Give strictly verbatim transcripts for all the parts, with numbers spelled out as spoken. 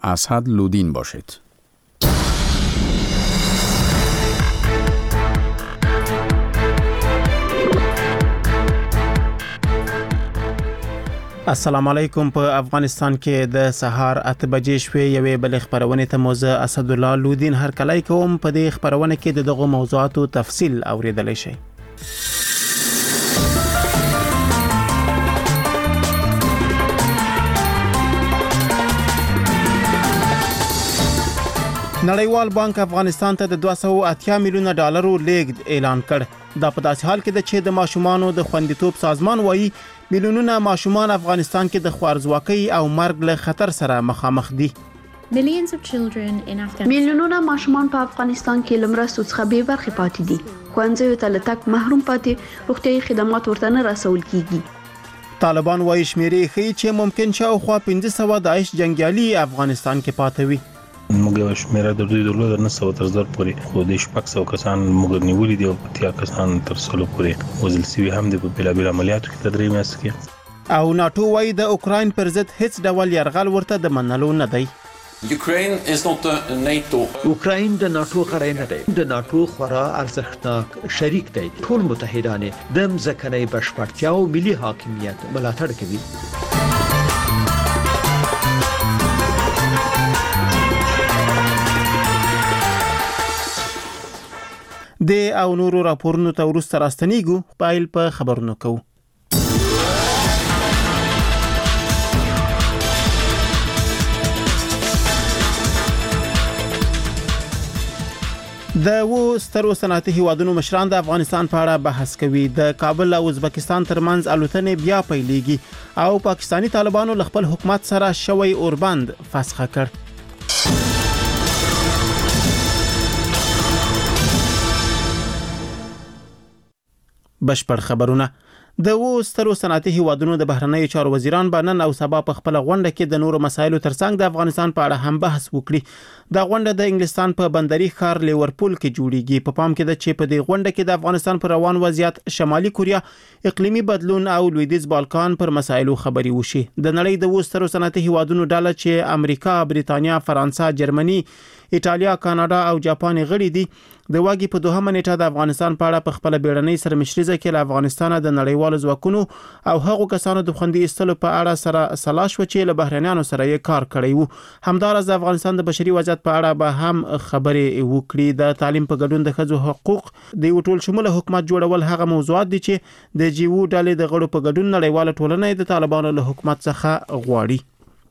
اسدالدین باشید. السلام علیکم. په افغانستان کې د سهار اته بجې شوې یوې بل خبرونه ته موزه اسدالله لودین هر کله کوم په دې خبرونه کې د دغه موضوعاتو تفصیل اوریدل شي. نړیوال بانک افغانستان ته د دوه سوه اتیا میلیونه ډالرو لیږد اعلان کړ. دا په داسې حال کې ده چې د ماشومانو د خوندیتوب سازمان وایي میلیونونه ماشومان افغانستان کې د خوارځواکۍ او مرګ له خطر سره مخامخ دي. میلیونونه ماشومان په افغانستان کې لمرستو څخه بې برخې پاتې دي. ښوونځیو ته له تګ محروم پاتې، روغتیايي خدمات ورته نه رسول کیږي. طالبان وایي شمیرې ښیي چې ممکن شاوخوا پنځه سوه داعش جنګیالي افغانستان کې پاتې وي. موږ یو شمیره د دوی درلوده نه سوه تر زر پورې، خو د شپږ سوه کسان موږ نیولي دي او اتیا کسان تر سلو پورې وژل شوي هم دي په بېلابېلو عملیاتو کې د درې میاشتو کې. او ناټو وایي د اوکراین پر ضد هیڅ ډول یرغل ورته د منلو نه دی. اوکراین د ناټو غړی نه دی. د ناټو خورا ارزښتناک شریک دی. ټول متحدان د ځمکنۍ بشپړتیا او ملي حاکمیت ملاتړ کوي. د او نورو راپورونو ته ورسته راستنیږو. پایل په خبرونو کوو. د و سترو صنعتي هیوادونو مشران د افغانستان په اړه بحث کوي. د کابل او ازبکستان ترمنځ الوتنې بیا پیلېږي او پاکستانی طالبانو له خپل حکومت سره شوی اوربند فسخ کړ. بشپړ خبرونه. د و سترو صنعتي هیوادونو د بهرنیو چارو وزیران به نن او سبا په خپل غونډه کې د نورو مسایلو ترڅنګ د افغانستان په اړه هم بحث وکړي. دا غونډه د انګلستان په بندري ښار لیورپول کې جوړیږي. په پام کې ده چې په دې غونډه کې د افغانستان پر روان وضعیت، شمالي کوریا، اقلیمي بدلون او لویدیځ بالکان پر مسایلو خبري وشي. د نړۍ د و سترو صنعتي هیوادونو ډله چې امریکا، بریتانیا، فرانسه، جرمني، ایټالیا، کاناډا او جاپان غړي دي، د واګي په دوهمه نیټه د افغانستان په اړه په خپل بیړنۍ سرمشريزه کې له افغانستان د نړیوالو ځواکونو او هغو کسانو د خوندي استلو په اړه سره سلاش و چې له بهرنیانو سره یې کار کړی وو. همدارس د افغانستان د بشري وضعیت په اړه به هم خبرې وکړي. د تعلیم په ګډون د ښځو حقوق د یو ټول شموله حکومت جوړول هغه موضوعات دي چې د جیو ډلې د غړو په ګډون نړیواله ټولنه د طالبانو له حکومت څخه غواړي.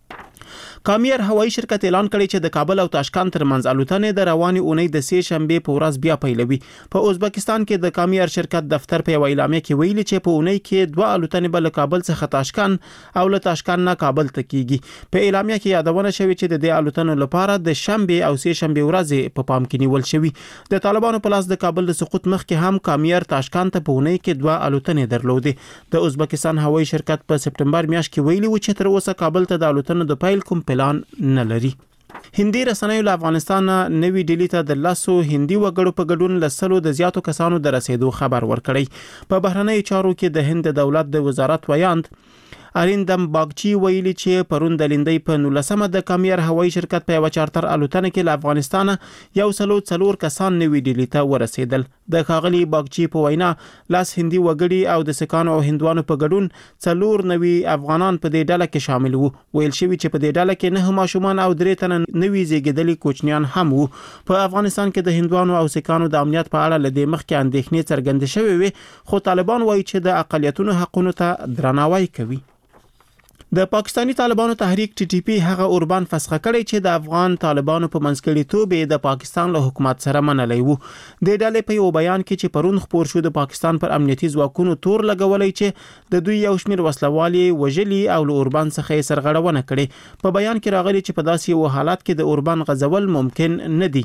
کامیر هوایی شرکت اعلان کړی چې د کابل او تاشکند ترمنځ الوتنې د رواني اونۍ د سې شنبه په ورځ بیا پیلوي. په ازبکستان کې د کامیر شرکت دفتر په اعلامیه کې ویلي چې په اونۍ کې دوه الوتنې بل کابل څخه تاشکند او له تاشکند نه کابل ته کیږي. په اعلامیه کې یادونه شوې چې د دې الوتنو لپاره د شنبه او سې شنبه ورځې په پام کې نیول شوی. د طالبانو په لاس د کابل د سقوط مخکې هم کامیر تاشکند ته په اونۍ کې دوه الوتنې درلودې. د ازبکستان هوایی شرکت په سپټمبر میاشت کې ویلي و چې تر اوسه کابل ته د الوتنو د پیل کوم پلان نه لري. هندي رسنیو له افغانستان نوې ډیلی ته د لاسو هندي وګړو په ګډون لسلو د زیاتو کسانو د رسیدو خبر ورکړی. په بهرنیو چارو کې د هند دولت د وزارت ویاند اریندم باغچی ویلي چې پرون د لیندۍ په نولسمه د کامیر هوایی شرکت په یو چارتر الوتنه کې له افغانستان یو سلو څلور کسان نوې ډیلی ته ورسیدل. د ښاغلي باغچی په وینا لاس هندي وګړي او د سکانو او هندوانو په ګډون څلور نوې افغانان په دې ډله کې شامل وو. ویل شوی چې په دې ډله کې نه ماشومان او درې تنه نوې زیږیدلي کوچنیان هم وو. په افغانستان کې د هندوانو او سکانو د امنیت په اړه لدې مخکې اندېښنې څرګندې شوې وي، خو طالبان وایي چې د اقلیتونو حقونو ته درناوی کوي. د پاکستانی طالبانو تحریک ټي ټي پی هغه اوربان فسخ کړی چې د افغان طالبانو په منځګړیتوب د پاکستان له حکومت سره منلی وو. د ډلې په یو بیان کې چې پرون خپور شو د پاکستان پر امنیتي ځواکونو تور لګولای چې د دوی یو شمیر وسلوالي وژلي او له اوربان څخه یې سرغړونه کړې. په بیان کې راغلي چې په داسې یو حالت کې د اوربان غزول ممکن نه دي.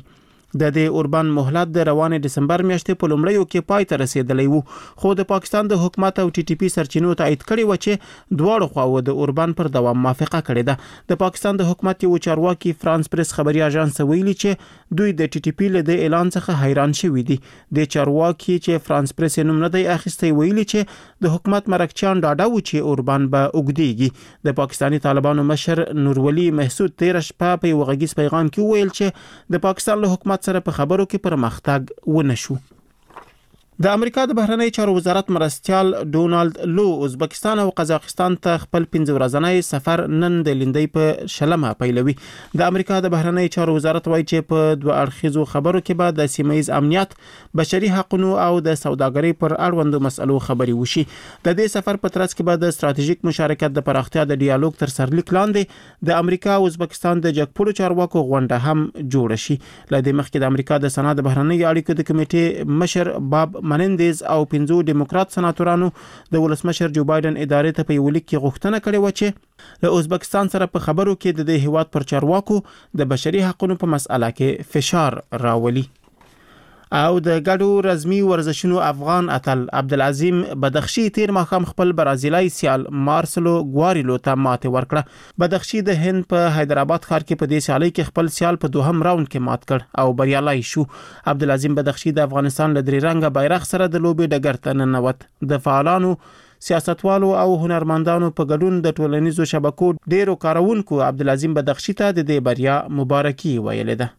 د دې اوربان مهلت د روانې دسمبر میاشتې په لومړیو کې پای ته رسیدلی وو، خو د پاکستان د حکومت او ټي ټي پی سرچینو تایید کړي و چې دواړو خواو د اوربان پر دوام موافقه کړې ده. د پاکستان د حکومت یو چارواکي فرانس پریس خبري اژانس ویلي چې دوی د ټي ټي پی له د اعلان څخه حیران شوي دي. د چارواکي چې فرانس پریس نوم نه دی اخیستی ویلي چې د حکومت مرکچیان ډاډه و چې اوربان به اوږدیږي. د پاکستاني طالبانو مشر نورولي محسود تیر شپه په یو غږیز پیغام کې ویل چې د پاکستان له حکومت سره په خبرو کې پرمختګ ونه شو. د امریکا د بهرنی چارو وزارت مرستيال ډونالد لو ازبکستان او قزاقستان ته خپل پنځه ورځنی سفر نن د لیندۍ په شلمه پیلوي. د امریکا د بهرنی چارو وزارت وایي چې په دوه اړخیزو خبرو کې به د سیمه‌یز امنیت، بشري حقوقو او د سوداګرۍ پر اړوندو مسلو خبري وشي. د دې سفر په ترڅ کې به د ستراتیژیک مشارکت د پراختیا د ډیالوګ تر سرلیک لاندې د امریکا او ازبکستان د جګپوړو چارواکو غونډه هم جوړ شي. لدې مخکې د امریکا د سنا د بهرنی اړیکو د کمیټې مشر باب منندز او پنځو دیموکرات سناتورانو د ولسمشر جو بایدن ادارې ته په یو لیک کې غوښتنه کړې و چې له ازبکستان سره په خبرو کې د دې هیواد پر چارواکو د بشري حقوقو په مسأله کې فشار راولي. او د ګډو رزمي ورزشونو افغان اتل عبدالعظیم بدخشي تیر ماښام خپل برازیلای سیال مارسلو ګواریلو ته ماته ورکړه. بدخشي د هند په حیدرآباد ښار کې په دې سیالي کې خپل سیال په دوهم راوند کې مات کړ او بریالای شو. عبدالعظیم بدخشي د افغانستان له درې رنګه بیرغ سره د لوبې ډګر ته ننوت. د فعالانو، سیاستوالو او هنرمندانو په ګډون د ټولنیزو شبکو ډیرو کارونکو عبدالعظیم بدخشي ته د دې بریا مبارکي ویلې ده.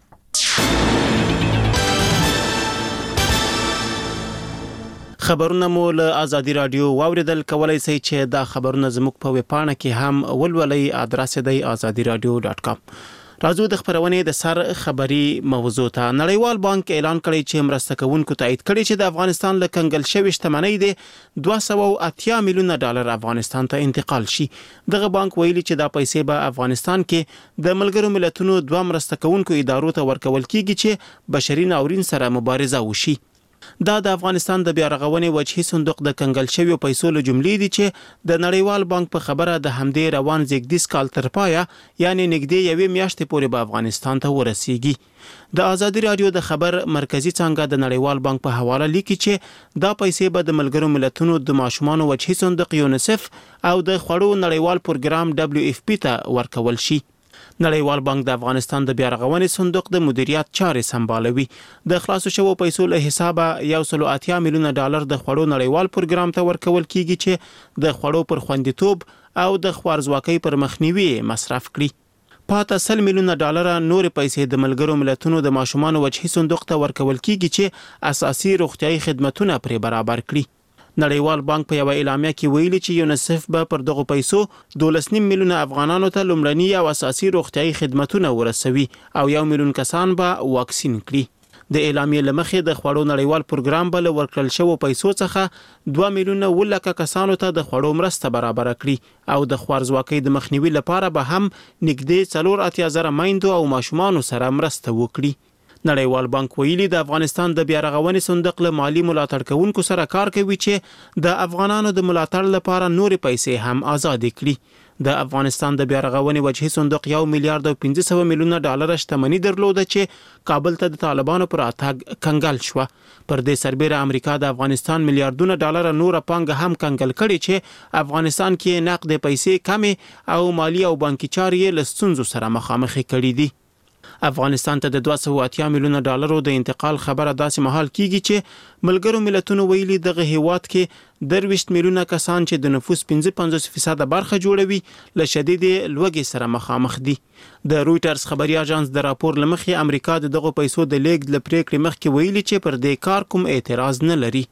خبرونه مو له ازادي رادیو واوریدل. کولای شئ چې دا خبرونه زموږ په ویب پاڼه کې هم ولولئ. ادرس دی azadi radio dot com. راځو د خبرونې د سر خبري موضوع ته. نړیوال بانک اعلان کړی چې مرسته کوونکو تایید کړي چې د افغانستان له کنګل شوی شتمنۍ د دوه سوه او اتیا میلیونه ډالر افغانستان ته انتقال شي. دغه بانک ویلي چې دا پیسې به افغانستان کې د ملګرو ملتونو دوه مرسته کوونکو ادارو ته ورکول کیږي چې بشري ناورین سره مبارزه وشي. دا د افغانستان د بیا رغونې وجهي صندوق د کنګل شویو پیسو له جملې دي چې د نړیوال بانک په خبره د همدې روان زیږدیز کال تر پایه یعنی نږدې یوې میاشتې پورې به افغانستان ته ورسیږي. د ازادي رادیو د خبر مرکزی څنګه د نړیوال بانک په حواله لیکي چې دا پیسې به د ملګرو ملتونو د ماشومانو وجهي صندوق یونیسف او د خوړو نړیوال پروګرام دبليو اف پی ته ورکول شي. نړیوال بانک د افغانستان د بیا رغونې صندوق د مدیریت چارې سمبالوي. د خلاصو شوو پیسو له حسابه یو سل او اتیا میلیونه ډالر د خوړو نړیوال پروګرام ته ورکول کیږي چې د خوړو پر خوندیتوب او د خوارزواکۍ پر مخنیوي مصرف کړي. پاته سل میلیونه ډالر نور پیسې د ملګرو ملتونو د ماشومانو وجهي صندوق ته ورکول کیږي چې اساسي روغتيایي خدماتونه پرې برابر کړي. نړیوال بانک په یو اعلامیه کې ویلي چې یونیسف به پر دغه پیسو دولس نیم میلیونه افغانانو ته لومړني او اساسي روغتيایي خدماتونه ورسوي او یو میلیون کسان به واکسین کړي. د اعلامیې لمخې د خوړو نړیوال پروګرام بل ورکړل شوی پیسو څخه دوه میلیونه ولکه کسانو ته د خوړو مرسته برابر کړي او د خوارزواکۍ د مخنیوي لپاره به هم نږدې څلور اتیا زره میندو او ماشومانو سره مرسته وکړي. نړیوال بانک ویلي د افغانستان د بیا رغونې صندوق له مالی ملاتړ کوونکو سره کار کوي چې د افغانانو د ملاتړ لپاره نور پیسې هم آزاد کړي. د افغانستان د بیا رغونې وجهي صندوق یو میلیارډ او پنځه سوه میلیونه ډالر شتمنۍ درلوده چې کابل ته د طالبانو پر اتګ کنګل شو. پر دې سربېره امریکا د افغانستان میلیارډونه ډالر نور پانګه هم کنګل کړي چې افغانستان کې نقد پیسې کمې او مالی او بانکي چارې له ستونزو سره مخامخ کړي دي. افغانستان ته د دوه سوه او اتیا میلیونه ډالرو د انتقال خبره داسې مهال کیږي چې ملګرو ملتونو ویلي دغه هیواد کې درویشت میلیونه کسان چې د نفوس پنځه پنځوس فیصد برخه جوړوي له شدید لوږې سره مخامخ دي. د رويټرز خبري اژانس د راپور لمخې امریکا د دغه پیسو د لیږد لپریکړې مخکې ویلي چې پر دې کار کوم اعتراض نه لري.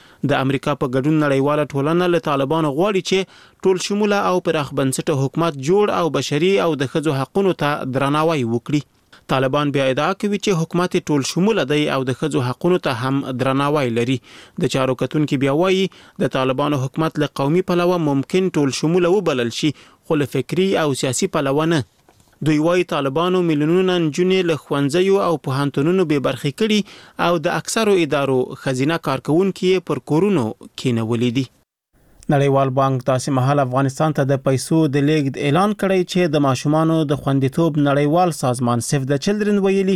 د امریکا په ګډون نړیواله ټولنه له طالبانو غواړي چې ټول شموله او پراخ بنسټه حکومت جوړ او بشري او د ښځو حقوقو ته درناوی وکړي. طالبان بیا ادعا کوي چې حکومت ټول شموله دی او د ښځو حقوقو ته هم درناوی لري. د چارو کتونکو بیا وایي د طالبانو حکومت له قومي پلوه ممکن ټول شموله وبلل شي خو له فکری او سیاسي پلوه نه. دوی وایي طالبانو میلیونونه نجونې له ښوونځیو او پوهنتونونو بې برخې کړي او د اکثرو ادارو ښځینه کارکونکي پر کورونو کېنولي دي. نړیوال بانک تاسې مهال افغانستان ته د پیسو د لیږد اعلان کړی چې د ماشومانو د خوندیتوب نړیوال سازمان سیف د چلډرن ویلي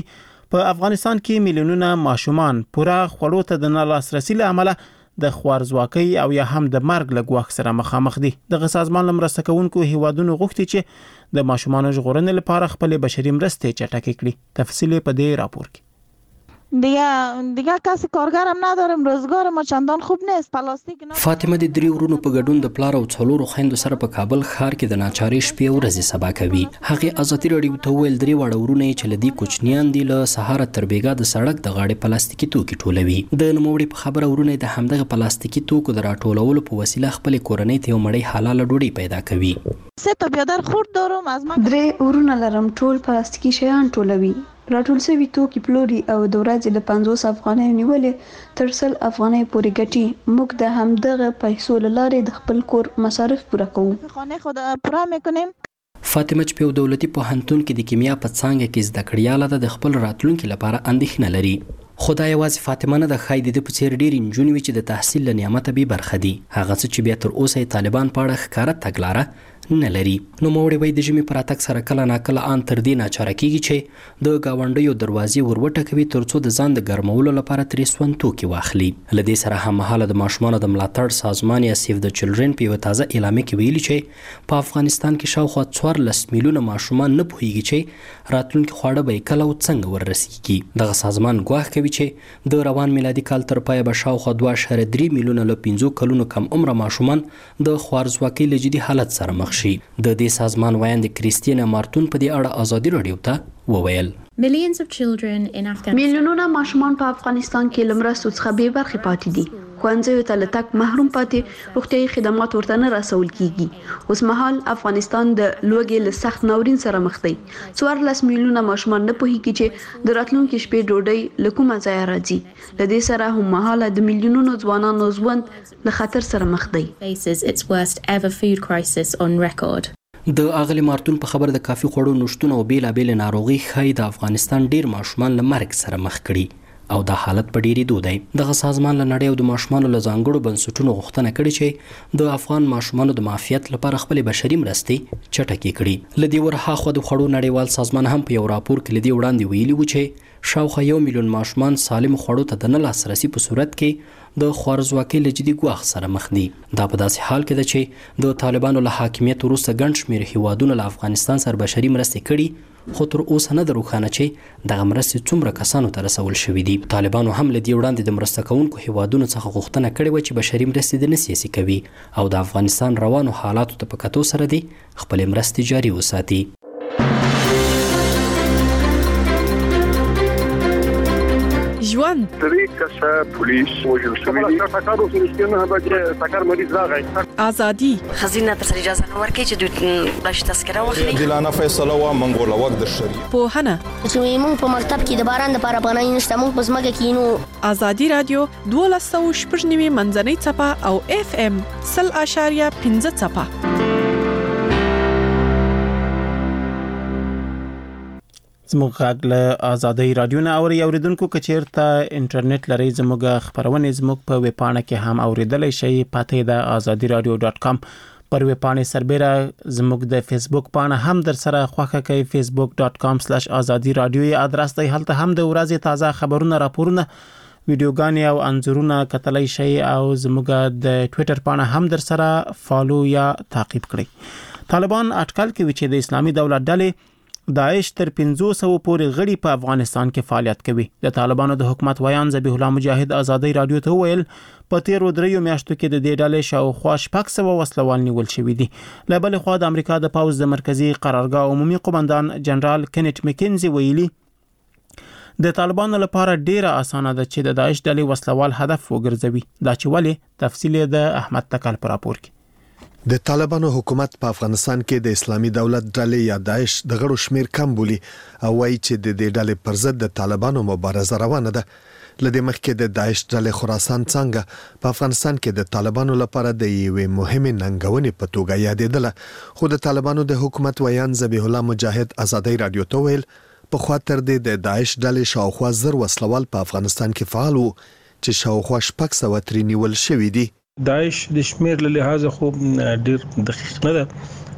په افغانستان کې میلیونونه ماشومان پوره خوړو ته د نه لاسرسي له امله د خوارزواکۍ او یا هم د مرګ له ګواښ سره مخامخ دي. دغه سازمان لمرسته کوونکو هیوادونو غوښتي چې د ماشومانو ژغورنې لپاره خپل بشري مرستې چټکې کړي. تفصیل په دې راپور کې. دیگه دیگه کسی کارگر هم نداریم، روزگار ما چندان خوب نیست. پلاستیک نه. فاطمه د درې ورونو په ګډون د پلار او څلورو خويندو سره په کابل ښار کې د ناچاري شپې او ورځې سبا کوي. هغه ازادي رادیو ته ویل درې وړه ورونه چې لدی کوچنیان دي له سهار تر بیګا د سړک د غاړې پلاستیکي توکي ټولوي. د نوموړي په خبره ورونه د همدغه پلاستیکي توکو د راټولولو په وسیله خپل کورنۍ ته یو مړی حلال ډوډۍ پیدا کوي. سه تا بیادر خورد دارم از ما درې ورونه لرم، ټول پلاستیکي شیان ټولوي. راټول شوی توکي پلوري او د ورځې له پنځوس افغانۍ نیولې تر سل افغانۍ پورې ګټي. موږ د همدغه پیسو له لارې د خپل کور مصارف پوره کوو. خانه خود پوره میکنیم. فاطمه چې په دولتي پوهنتون کې د کیمیا په څانګه کې زده کړیاله ده، د خپل راتلونکي لپاره اندېښنه لري. خدای یوازې فاطمه نه د خای د په څیر ډیر انجونې وي چې د تحصیل له نعمت به برخه دي. هغه څه چې بیا تر اوسه طالبان پاړه ښکارا تګلاره نه لري. نو موړي وای د جمی پر اتک سره کله ناکله ان تر دې ناچاره کیږي چې د گاونډیو دروازې وروټه کوي ترڅو د ځان د ګرمولو لپاره ترې سون توکي واخلي. لدې سره هم مهاله د ماشومانو د ملاتړ سازمان یا سیف د چلډرن په یو تازه اعلامیه کې ویلي چې په افغانستان کې شاوخوا څوارلس میلیونه ماشومان نه پوهیږي چې راتلونکي خواړه به کله او څنګه ورسیږي. دغه سازمان ګواښ کوي چې د روان میلادي کال تر پایه به شاوخوا دوه اعشاریه درې میلیونه له پنځو کلونو کم عمره ماشومان د خوارزواکۍ له جدي حالت سره مخ شي. د دې سازمان وایند کریستینا مارتون په دې اړه ازادي رادیو ته وویل. میلیونونه ماشومان په افغانستان کې لمرستو څخه بې برخې پاتې دي. ښوونځیو ته له تګ محروم پاتې، روغتیايي خدمات ورته نه رسول کیږي. اوس مهال افغانستان د لوږې له سخت ناورین سره مخ دی. څوارلس میلیونه ماشومان نه پوهیږي چې د راتلونکي شپې ډوډۍ له کومه ځایه راځي. له دې سره هم مهاله د میلیونونو ځوانانو ژوند له خطر سره مخ دی. د اغلی مارتون په خبر د کافي خوړو نشټون او بیلابېل ناروغي خای د افغانستان ډیر ماشومان له مرګ سره مخ کړي او د حالت په ډیری دوه دی. دغه سازمان له نړۍ او د ماشومانو له ځانګړو بنسټونو غوښتنه کړې چې د افغان ماشومانو د معافیت لپاره خپل بشري مرستې چټکې کړي. لدی ورها خو د خوړو نړیوال سازمان هم په یو راپور کې لدی وړاندې ویلي و چې شاوخوا یو میلیون ماشومان سالم خوړو ته د نه لاسرسي په صورت کې د خوارزواکۍ له جدي ګواښ سره مخ دي. دا په داسې حال کې ده چې د طالبانو له حاکمیت وروسته ګڼ شمېر هیوادونه له افغانستان سره بشري مرستې کړي، خو تر اوسه نه ده روښانه چې دغه مرستې څومره کسانو ته رسول شوي دي. طالبانو هم له دې وړاندې د مرسته کوونکو هیوادونو څخه غوښتنه کړې وه چې بشري مرستې د نه سیاسي کوي او د افغانستان روانو حالاتو ته په کتو سره دي خپلې مرستې جاري وساتي. ژوند درې کسه پولیس وژل شوي دي. ټکر وسو نه به چې ټکر مریض راغی. ازادي خزینه تر اجازه نه ورکړي چې دوی بلش تذکره واخلي. دلانه فیصله وا منګول وخت د شری په هنه چې موږ په مکتب کې د باران لپاره پناه نشته، موږ په ځمکه کې نو. ازادي رادیو دولس سوه شپږ نوي منځنۍ څپه او اف ام سل اشاریه پنځه څپه. زموږ غږ له ازادي رادیو نه اوري. اوریدونکو کچیرته انټرنیټ لري زموږ خبرونه زموږ په ویب پاڼه کې هم اوریدلای شئ. پته د ازادي رادیو ډاټ کام پر ویب پاڼه سربېره زموږ د فیسبوک پاڼه هم در سره خوښه کوي. فیسبوک ډاټ کام سلیش ازادي رادیو ادرس دی. هلته هم د ورځې تازه خبرونه، راپورونه، ویډیوګانې او انځورونه کتلای شئ او زموږ د ټوئیټر پاڼه هم در سره فالو یا تعقیب کړئ. طالبان اټکل کوي چې د اسلامي دولت ډلې داعش تر پنځوس سوه پورې غړي په افغانستان کې فعالیت کوي. د طالبانو د حکومت ویان ذبیح الله مجاهد ازادي رادیو ته ویل په تیرو دریو میاشتو کې د دې ډلې شاوخوا شپږ سوه وسلوال نیول شوي دي. له بلې خوا د امریکا د پوځ د مرکزی قرارګاه عمومي قومندان جنرال کنیټ مکینزي ویلي د طالبانو لپاره ډیره اسانه ده چې د داعش ډلې وسلوال هدف وګرځوي. دا چې ولې تفصیل د احمد تکل پر راپور کې. د طالبانو حکومت په افغانستان کې د اسلامي دولت ډلې یا داعش د غړو شمیر کم بولی او وایي چې د دې ډلې پر ضد د طالبانو مبارزه روانه ده. لدې مخکې د داعش ډلې خراسان څنګه په افغانستان کې د طالبانو لپاره د یوې مهمه ننګونې په توګه یادېدله، خو د طالبانو د حکومت ویان ذبیح الله مجاهد ازادي رادیو ته ویل په خاطر د داعش ډلې شاوخوا زر وسلوال په افغانستان کې فعال وو چې شاوخوا شپږ سوه ترې نیول شوي دي. داعش د شمیر له لحاظه خو ډیر دقیق نه ده،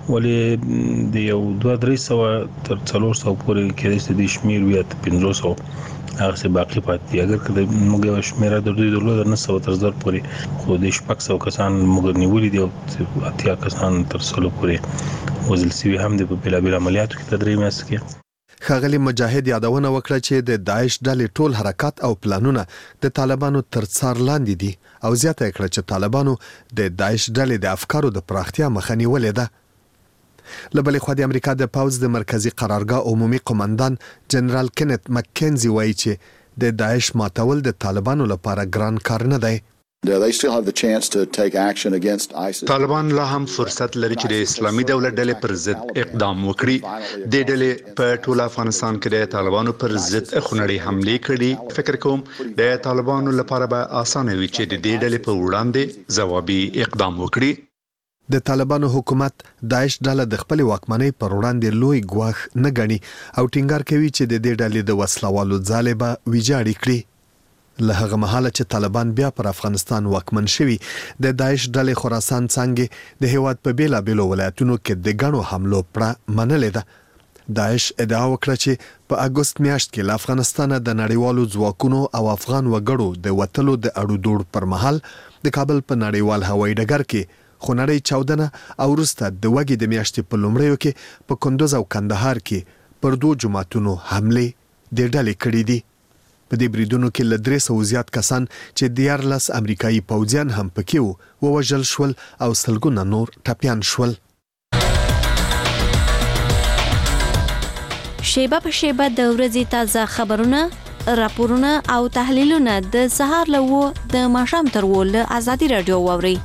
ولې د یو دوه درې سو تر څلور سو پورې کې د شمیر بیا پنځه سو هغه څه باقی پاتې اگر کله موږ شمیره د دوی درلود نه سو تر زر پورې خو د شپږ سو کسان موږ نیولې دي اتیا کسان تر څلور پورې وزل سوي هم د بلا بلا عملیاتو کې تدریس میاست کې خاغلی مجاهد یادونه وکړه چې د داعش ډلې ټول حرکت او پلانونه د طالبانو تر څار لاندې دي او زیاته کړه چې طالبانو د داعش ډلې د افکارو د پراختیا مخه نیولې ده. لبلې خو د امریکا د پاوز د مرکزی قرارګاه عمومي قومندان جنرال کینت مککنزي وایي چې د داعش ماتول د طالبانو لپاره ګران کار نه دی. They still have the chance to take action against ISIS. طالبان لا هم فرصت لري چې د اسلامي دولت ډلې پر ضد اقدام وکړي. د ډلې په ټول افغانستان کې د طالبانو پر ضد خونړۍ حمله کړي. فکر کوم د طالبانو لپاره به اسانه وي چې د دې ډلې په وړاندې ځوابي اقدام وکړي. د طالبانو حکومت داعش ډله د خپل واکمنۍ پر وړاندې لوی ګواښ نه ګڼي او ټینګار کوي چې د دې ډلې د وسلوالو ځاله به ویجاړي کړي. له هغه مهاله چې طالبان بیا پر افغانستان واکمن شوي د داعش ډلې خراسان څنګه د هیواد په بیلا بیلو ولایتونو کې د غنو حملو پړه منلې ده. داعش ادعا وکړه چې په اگست میاشت کې له افغانستان د نړیوالو ځواکونو او افغان وګړو د وټلو د اړو دوړ پر مهال د کابل په نړیوال هوایي ډګر کې خونړۍ چاودنه او وروسته د وګړي د میاشتې په لومړیو کې په کندوز او کندهار کې پر دوه جماعتونو حمله د ډلې کړې دي. په دې بریدونو کې له درې سوه زیات کسان چې دیارلس امریکایي پوځیان هم پکې وو ووژل شول او سلګونه نور ټپیان شول. شیبه په شیبه د ورځې تازه خبرونه، راپورونه او تحلیلونه د سهار له وو د ماښام تر وو له ازادي رادیو واوري.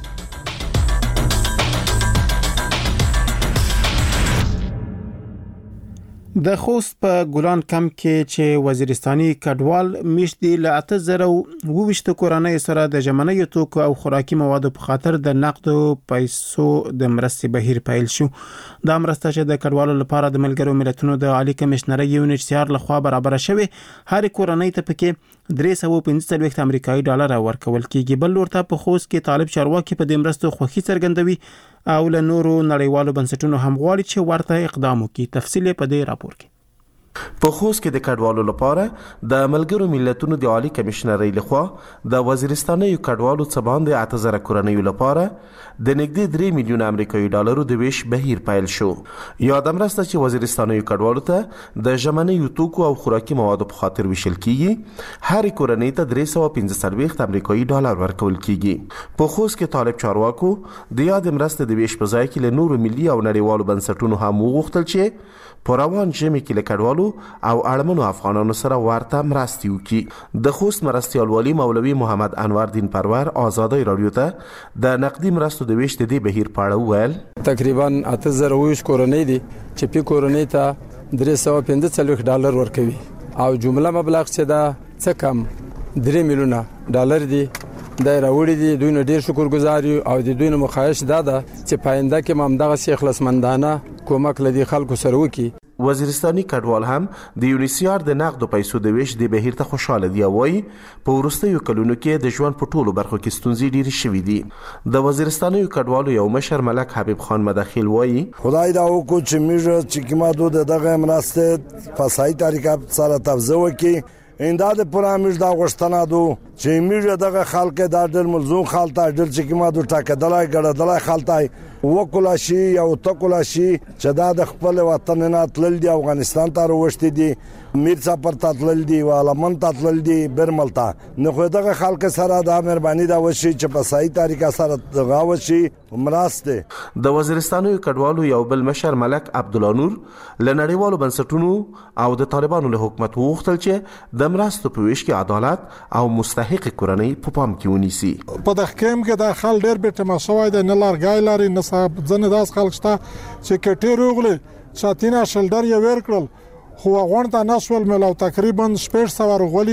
د خوست په ګلان کمپ کې چې وزیرستاني کډوال میشتي له اته زره وویشت کورنۍ سره د ژمنیو توکو او خوراکي موادو په خاطر د نقدو پیسو د مرستې بهیر پیل شو. دا مرسته چې د کډوالو لپاره د ملګرو ملتونو د عالی کمشنري یونټ سي آر لخوا برابر شوی هر کورنۍ ته پکې درې سوه پنځه څلوېښت امریکایي ډالر ورکول کیږي. بل ورته په خوست کې طالب چارواکي په دې مرستو خوښي څرګندوي او له نورو نړیوالو بنسټونو هم غواړي چې ورته اقدام وکړي. تفصیل په دې راپور کې. په خوست کې د کډوالو لپاره د ملګرو ملتونو د عالی کمشنري لخوا د وزیرستاني کډوالو څخه باندې اته زره کورنۍ لپاره د نږدې درې میلیون امریکایي ډالرو د ویش بهیر پیل شو. یاد مرسته چې وزیرستاني کډوالو ته د ژمنیو توکو او خوراکي موادو په خاطر ویشل کیږي. هر کورنۍ ته درې سوه پنځه څلوېښت امریکایي ډالر ورکول کیږي. په خوست کې طالب چارواکو د یاد مرسته د ویش په ځای کې له نورو ملي او نړیوالو بنسټونو هم وغوښتل چې په روان ژمي کې له کډوالو او اړمنو افغانانو سره ورته مرستې وکړي. د خوست مرستیال والی مولوي محمد انور دین پرور آزادۍ رادیو ته د نقدي مرستو د ویش د دې بهیر په اړه وویل. تقریبا اته زره ویش کورنۍ دي چې په کورنۍ ته درې سوه پنځه څلوېښت ډالر ورکوي او جمله مبلغ چې دا څه کم درې میلیونه ډالر دي. دا راوړي دي دوی نه ډیر شکر گزار یو او د دوی نه مخایش دا ده چې پاینده کې مامدغه سي اخلاصمندانه کومک لدی خلکو سره وکي. وزیرستاني کډوال هم د یونیسیار د نقد پیسو د ویش د بهیر ته خوشاله دی. وایي په وروستیو کلونو کې د ژوند په ټولو برخو کې ستونزې ډېرې شوې دي. د وزیرستاني کډوالو یو مشر ملک حبیب خان مداخل وایي خدای دا وکړو چې موږ چې کومه دوه دغه مرسته په صحیح طریقه سره توزیع وکړي. انداد پرامش دا غشتنه دو چې موږ دغه خلک دا ډېر ملزوم خالته ډېر چې کومه دوه ټاکدلای ګړدلای خالته وکولا شي او تکولا شي چې دا د خپل وطن نه تلل دي افغانستان ته وروشتي دي میرڅا پر تاتلل دي والمن تاتلل دي برملتا نو خو دغه خلک سره دا مهرباني دا وشي چې په صحیح طریقه سره دغه وشي مرسته. د وزیرستاني کډوالو یو بل مشر ملک عبدالله نور له نړیوالو بنسټونو او د طالبانو له حکومت وغوښتل چې د مرستو په ویش کې عدالت او مستحق کورنۍ په پام کې ونیسي. په تحقیم کې د خل ډېر به تماشوي د نلارګای لري نه صاحب ځنه داس خلک شته چې کټې روغلي ساتینا شلډر یې ور کړل خو غونډه نسول ملو تقریبا شپږ سوه ورغولي وي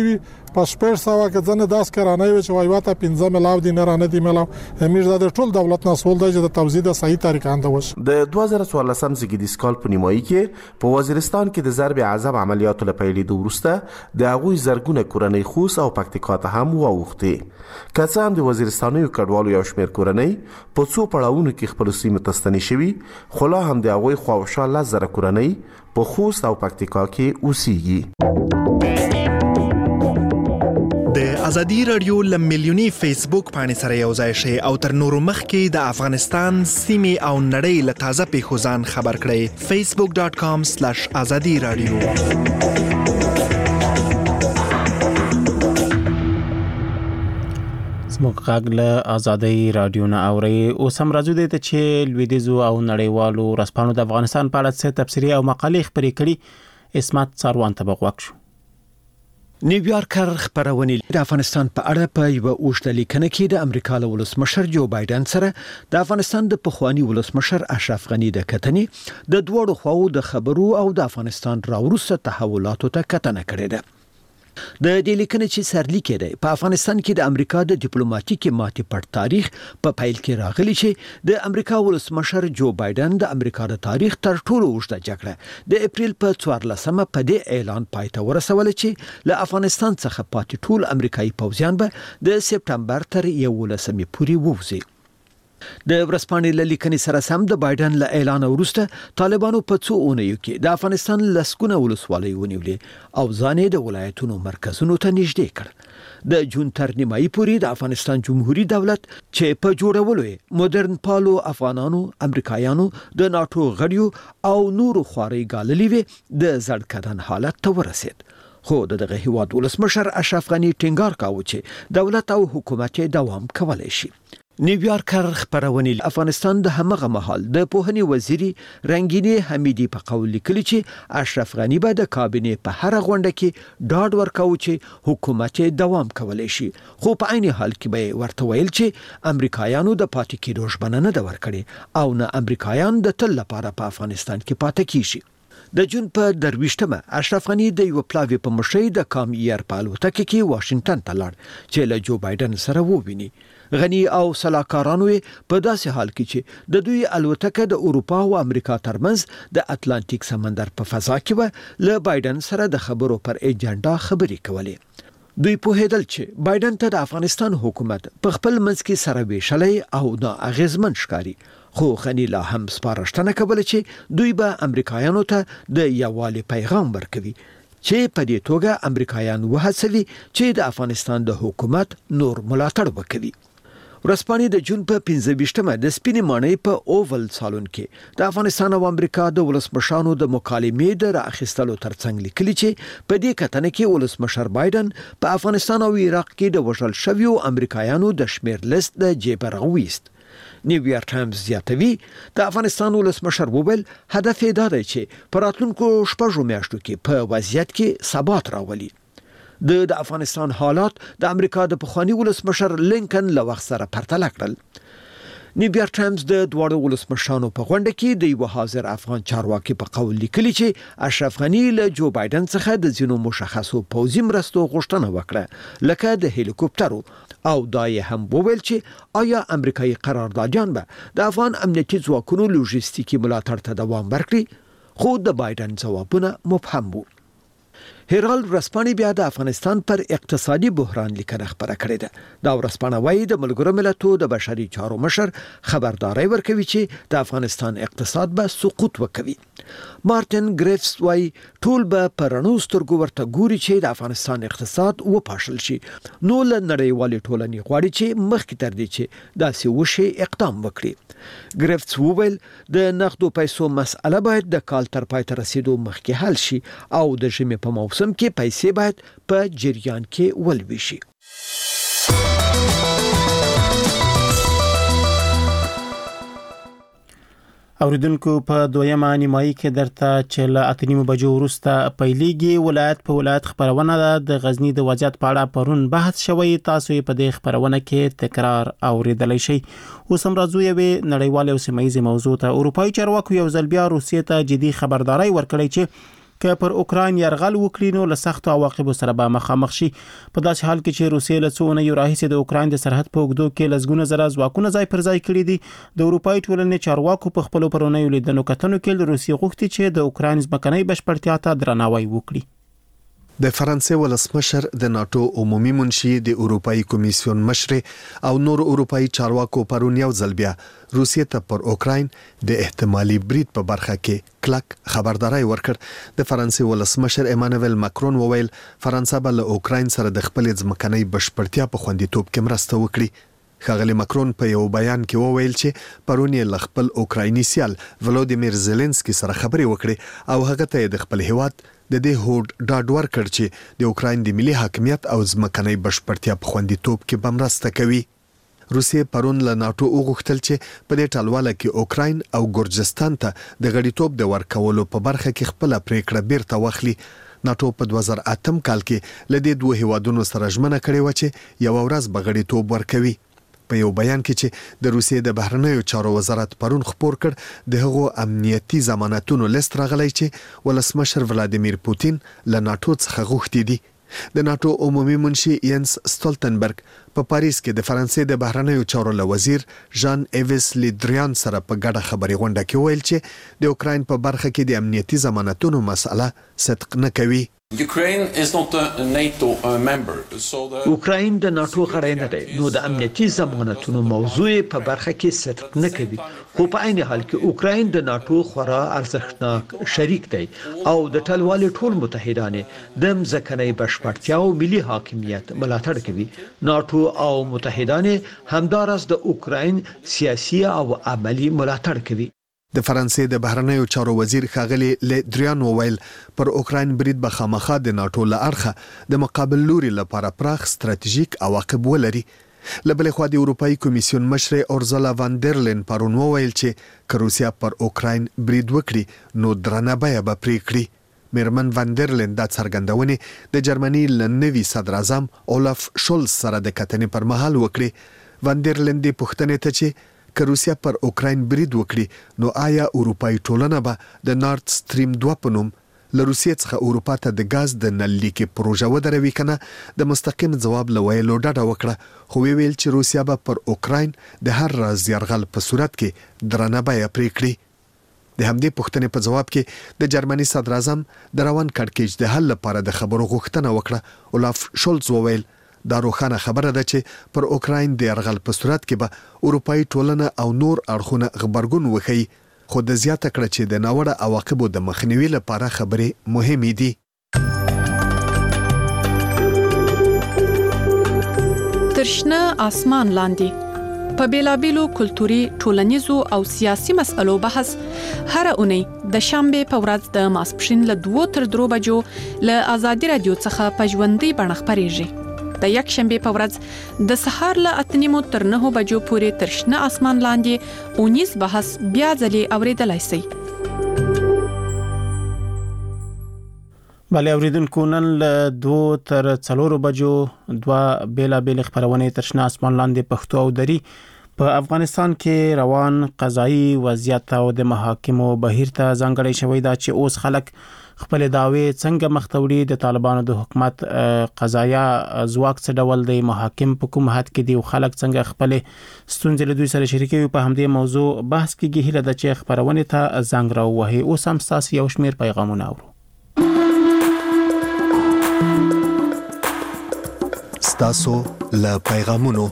په شپږ سوه کې ځنه داس کرانه وي چې وای واته پنځه ملاو دي نه رانه دي ملاو همیش د ټول دولت مسول دی چې د توزیع د صحیح طریقه اند وش د دوه زره څوارلسم زیږدیز کال په نیمایي کې په وزیرستان کې د ضرب عذاب عملیاتو لپاره د ورسته د هغوی زرګونه کورنۍ خوس او پکتیکا ته هم واوښتي که هم د وزیرستانیو کډوالو یو شمېر کورنۍ په څو پړاوونو کې خپل سیمې ته ستنې شوي خو لا هم د هغوی خواوشا لس زره کورنۍ په خوست او پکتیکا کې اوسېږي. د ازادي رادیو لم میلیونی فیسبوک باندې سره یو ځای شي او تر نورو مخکې د افغانستان سیمې او نړۍ له تازه پیښو ځان خبر کړئ facebook dot com slash azadi radio. زموږ غږ له ازادي رادیو نه اوري اوس هم راځو د ته چې لویدیزو او نړیوالو رسپانو د افغانستان په اړه څه تبصرې او مقالې خپرې کړي اسمت څاروان ته بغوښ شو. نیویارکر خبرونه د افغانستان په اړه په یو اوږده لیکنه کې د امریکا له ولسمشر جو بایدن سره د افغانستان د پخوانی ولسمشر اشرف غنی د کتنې د دوړو خواو د خبرو او د افغانستان راوروسته تحولاتو ته کتنه کړې ده. د دې لیکنې چې سرلیک دی په افغانستان کې د امریکا د ډیپلوماټیک ماتې پټ تاریخ په پیل کې راغلی چې د امریکا ولسمشر جو بایدن د امریکا د تاریخ تر ټولو اوږده جګړه د اپریل په څوارلسمه په دې اعلان پای ته ورسول چې له افغانستان څخه پاتې ټول امریکایي پوځیان به د سپټمبر تر یولسمې پورې ووځي. د ورځپاڼې له لیکنې سره سم د بایدن له اعلان وروسته طالبانو په څو اونیو کې د افغانستان لسګونه ولسوالۍ ونیولې او ځان د ولایتونو مرکزونو ته نږدې کړ. د جون تر نیمایي پورې د افغانستان جمهوریت دولت چې په جوړولو یې مدرن پالو افغانانو امریکایانو د ناتو غړیو او نورو خواري ګاللې وي د زړکدن حالت ته ورسید. خو دغه هیواد ولسمشر اشرف غنی ټینګار کاوه چې دولت او حکومت دوام کولای شي. نیویارکر خبرونه افغانستان د همغه مهال د پوهنې وزیری رنگینی حمیدی په قول لیکلی چې اشرف غنی به د کابینې په هر غونډه کې ډاډ ورکاوه چې حکومت دوام کولای شي خو په عین حال کې به ورته ویل چې امریکایانو د پاتې کېدو ژمنه نه ده ورکړې او نه امریکایان د تل لپاره په افغانستان کې پاتې کیږي. د جون په درويشتمه اشرف غنی د یو پلاوی په مشرۍ د کام ایر په الوتکه کې واشنگټن ته لاړ چې له جو بایدن سره وویني. غنی او سلاکارانو په داسې حال کې چې د دوی الوتکه د اروپا او امریکا ترمنځ د اتلانتیک سمندر په فضا کې و له بایدن سره د خبرو پر ایجنډا خبرې کولې. دوی په هدل چې بایدن ته د افغانستان حکومت په خپل منځ کې سره ویشلې او نا اغیزمن ښکاری خو غنی لا هم سپارښتنه کوله چې دوی به امریکایانو ته د یووالي پیغام ورکوي چې په دې توګه امریکایان وهڅوي چې د افغانستان د حکومت نور ملاتړ وکړي. ورځپاڼې د جون په پنځه ویشتمه د سپینې ماڼۍ په اوول سالون کې د افغانستان او امریکا د ولسمشرانو د مکالمې د راخستلو ترڅنګ لیکلي چې په دې کتنه کې ولسمشر بایدن په افغانستان او عراق کې د وژل شویو امریکایانو د شمیر لیست د جیبه راوویست. نیویارک ټایمز زیاتوي د افغانستان ولسمشر وویل هدف یې دا دی چې په راتلونکو شپږو میاشتو کې په وضعیت کې ثبات راولي. د د افغانستان حالات د امریکا د پخوانی ولسمشر لینکن له وخت سره پرتله کړل. نیویارک ټایمز د دواړو ولسمشرانو په غونډه کې د یو حاضر افغان چارواکي په قول لیکلی چې اشرف غنی له جو بایدن څخه د ځینو مشخصو پوځي مرستو غوښتنه وکړه لکه د هلیکوپټرو او دا یې هم وویل چې آیا امریکایي قراردادیان به د افغان امنیتي ځواکونو لوژستیکي ملاتړ ته دوام ورکړي خو د بایدن ځوابونه مبهم وو. هرالد ورځپاڼې بیا د افغانستان پر اقتصادي بحران لیکنه خبره کړې ده. دا ورځپاڼه وايي د ملګرو ملتونو د بشري چارو مشر خبرداري ورکوي چې د افغانستان اقتصاد به سقوط وکوي. مارټن ګریفس وايي ټول به پرانو سترګو ورته ګوري چې د افغانستان اقتصاد وپاشل شي نو له نړیوالې ټولنې غواړي چې مخکې تر دې چې داسې وشي اقدام وکړي. ګریفس وویل د نقدو پیسو مسأله باید د کال تر پای ته رسیدو مخکې حل شي او د ژمي په موسم کې پیسې باید په جریان کې ولوي شي. اوریدونکو په دویمه نیمایي کې درته چې له اتنیمو بجو وروسته پیلېږي ولایت په ولایت خبرونه ده. د غزنی د وضعیت په اړه پرون بحث شوی تاسو په دې خبرونه کې تکرار اوریدلای شئ. اوس هم راځو یوې نړیوالې او سیمه ییزې موضوع ته. اروپایي چارواکو یو ځل بیا روسیې ته جدي خبرداري ورکړې چې که پر اوکراین یرغل وکړي نو له سختو عواقبو سره به مخامخ شي. په داسې حال کې چې روسیې له څو اونیو راهیسې د اوکراین د سرحد په اوږدو کې لسګونه زره ځواکونه ځای پر ځای کړي دي. د اروپایي ټولنې چارواکو په خپلو پرونیو لیدنو کتنو کې له روسیې غوښتي چې د اوکراین ځمکنۍ بشپړتیا ته درناوی وکړي. د فرانسې ولسمشر د ناتو عمومي منشي د اروپאי کمیسیون مشر او نور اروپאי چارواکو پرون یو ځل بیا روسیې ته پر اوکراین د احتمالي برید په برخه کې کلک خبرداري ورکړ. د فرانسې ولسمشر ایمانوئل ماکرون وویل فرانسه به له اوکراین سره د خپل ځمکنۍ بشپړتیا په خوندیتوب کې مرسته وکړي. ښاغلی ماکرون په یو بیان کې وویل چې پرون یې له خپل اوکرایني سیال ولودیمیر زيلنسکي سره خبرې وکړې او هغه ته د خپل هیواد د دې هوډ ډاډ ورکړ چې د اوکراین د ملي حاکمیت او ځمکنۍ بشپړتیا په خوندیتوب کې به مرسته کوي. روسیې پرون له ناتو وغوښتل چې په دې ټلواله کې اوکراین او ګورجستان ته د غړیتوب د ورکولو په برخه کې خپل پریکړه بیرته واخلي. ناتو په دوه زره اته کال کې له دې دوه هیوادونو سره ژمنه کړې و چې یو ورځ به غړیتوب ورکوي. په یو بیان کې چې د روسیې د بهرنیو چارو وزارت پرون خبر کړ د هغو امنیتي ضمانتونو لیست راغلی چې ولسمشر ولادیمیر پوتین له ناتو څخه غوښتي دي. د ناتو عمومي منشي ینس سټولټنبرګ په پاریس کې د فرانسې د بهرنیو چارو له وزیر ژان ایویس لیدریان سره په ګډه خبري غونډه کې ویل چې د اوکراین په برخه کې د امنیتي ضمانتونو مسله صدق نه کوي. Ukraine is not a NATO member, so the اوکراین د ناتو غړی نه دی، نو د امنیتي ضمانتونو موضوع په برخه کې صدق نه کوي. خو په عین حال کې اوکراین د ناتو خورا ارزښتناک شریک دی او د ټلوالې ټول متحدانې د ځمکنۍ بشپړتیا او ملي حاکمیت ملاتړ کوي. ناتو او متحدانې همدارس د اوکراین سیاسي او عملی ملاتړ کوي. د فرانسې د بهرنیو چارو وزیر ښاغلی لیدریان وویل پر اوکراین برید به خامخا د ناتو له اړخه د مقابل لوري لپاره پراخ ستراتیژیک عواقب ولري. له بلې خوا د اروپאי کمیسیون مشر اورزلا وانډرلین پرون وویل چې که روسیا پر اوکراین برید وکړي نو درنه بیه به پرې کړي. میرمن وانډرلین دا څرګندونې د جرمني له نوي صدر اعظم اولاف شولز سره د کتنې پر مهال وکړي. وانډرلین د پوښتنې ته چې که روسیا پر اوکراین برید وکړي نو آیا اروپאי ټولنه به د نارت سټریم دوه په نوم له روسیې څخه اروپا ته د غاز د نل لیکې پروژه ودروي کنه؟ د مستقیم ځواب له ویلو ډډه وکړه، خو ویل چې روسیا به پر اوکراین د هر راز یرغل په صورت کې درنه بیه پرې کړي. د همدې پوښتنې په جواب کې د جرمني صدر اعظم د روان کړکېچ د حل لپاره د خبرو غوښتنه وکړه. اولاف شولز وویل دا روښانه خبره ده چې پر اوکراین د یرغل په صورت کې به اروپאי ټولنه او نور اړخونه غبرګون وښيي، خو د زیاته کړه چې د ناوړه عواقبو د مخنیوي لپاره خبرې مهمې دي. ترشنه اسمان لاندې په بیلابیلو کلتوري، ټولنیزو او سیاسي مسألو بحث هر اونۍ د شنبه په ورځ د ماسپښین له دوه تر درو بجو له آزادي رادیو څخه په ژوندۍ بڼه خبرېږي. د یک شنبه په ورځ د سهار له اتنیمو تر نه بجو پورې ترشنه اسمان لاندې اونیز بحث بیا ځلې اوریدلای شئ. بله اوریدونکو، نن له دوه تر څلورو بجو دوه بیلا بیل خبرونه ترشنه اسمان لاندې پښتو او دری په افغانستان کې روان قضایي وضعیت او د محاکمو بهیر ته ځانګړی شوی دا چې اوس خلک خپل داوی څنګه مختوري د طالبانو د حکومت قضایا ځواک څه ډول دی، محاکم په کوم حد کې دی او خلک څنګه خپل ستونزې له دوی سره شریکوي. په همدې موضوع بحث کیږي. هیله ده چې خبرونه ته زنګ راووهي. اوس هم تاسو یو شمیر پیغامونه اورو. ستاسو له پیغامونو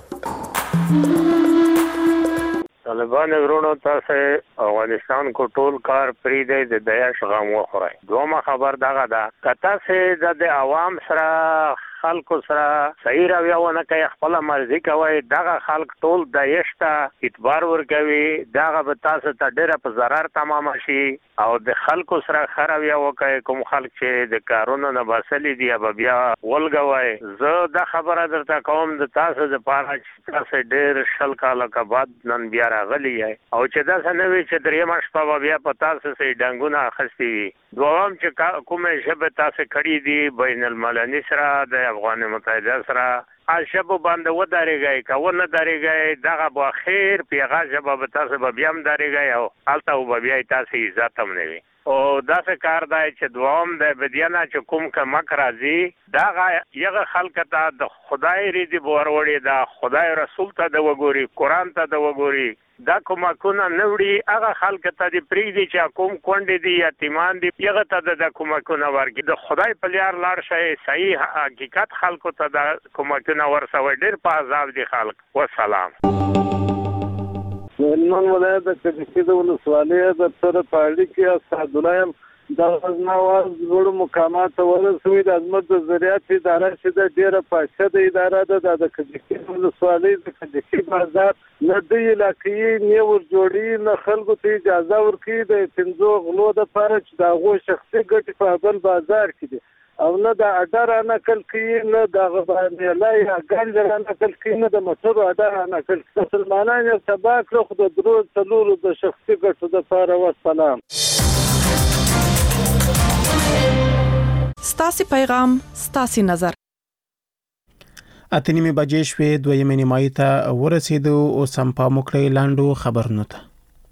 طالبان ورونو تاسو افغانستان کو ټول کار پری دی د دیاش غم وخورای. دومره خبر دغه دا کته سه د عوام سره خلکو سره صحیح راویونه کوي، خپل مرزي کوي، دغه خلک ټول د یشته اعتبار ورکوي، دغه به تاسو ته ډیره په zarar تمام شي او د خلکو سره خراویا وکي. کوم خلک چې د کارونو نه باسلې دی به بیا ولګوي. زه د خبره درته کوم د تاسو د پاره چې تاسو ډیر شل کاله بعد نن بیا راغلی او چې دا سنوي چې درې ماش په بیا په تاسو سي ډنګونه اخستي وي. دوام چې کومه شبه تاسو کړی دی بین المللي سره د افغان متحده سره اشبو باندې و داريږي کو نه داريږي دغه په خیر پیغه شبه تاسو به بیا هم داريږي او الته و بیا تاسو عزت هم نه وي. او داسې کار دی چې دوام د بدیانه چې کوم کمک راځي دا یغه خلک ته د خدای ریدي وروړي دا خدای رسول ته د وګوري قران ته د وګوري دا کومکونه نوړي هغه خلک ته د پریدي چې کوم کونډې دي یتیمان دي یغه ته د کومکونه ورګي د خدای په لار لاړ شي صحیح حقیقت خلکو ته د کومکونه ورسوي ډیر په عذاب دي خلک والسلام نن ولایت د کډکی د ولسوالۍ د تر پاړی کې استاد الله د غزناواز ورو مقامات ورسوي د عظمت د زراعت اداره چې د ډیره پاشه د اداره د د کډکی ولسوالۍ د کډکی بازار نه د علاقې نه ور جوړي نه خلکو ته اجازه ورکړي د پنځو غلو د پاره چې د غو شخصي ګټې په بل بازار کې دي او نه د اډر نقل کوي نه د غبانې لای ګنجر نقل کوي نه د موټر اډر نقل مسلمانان یې تبا کړو خو د درو څلورو د شخصي ګټو د پاره والسلام ستاسي پیغام ستاسي نظر اتنیمه بجې شوې دویمه نیمایي ته ورسېدو او سمپا مکړې لاندو خبرونه ته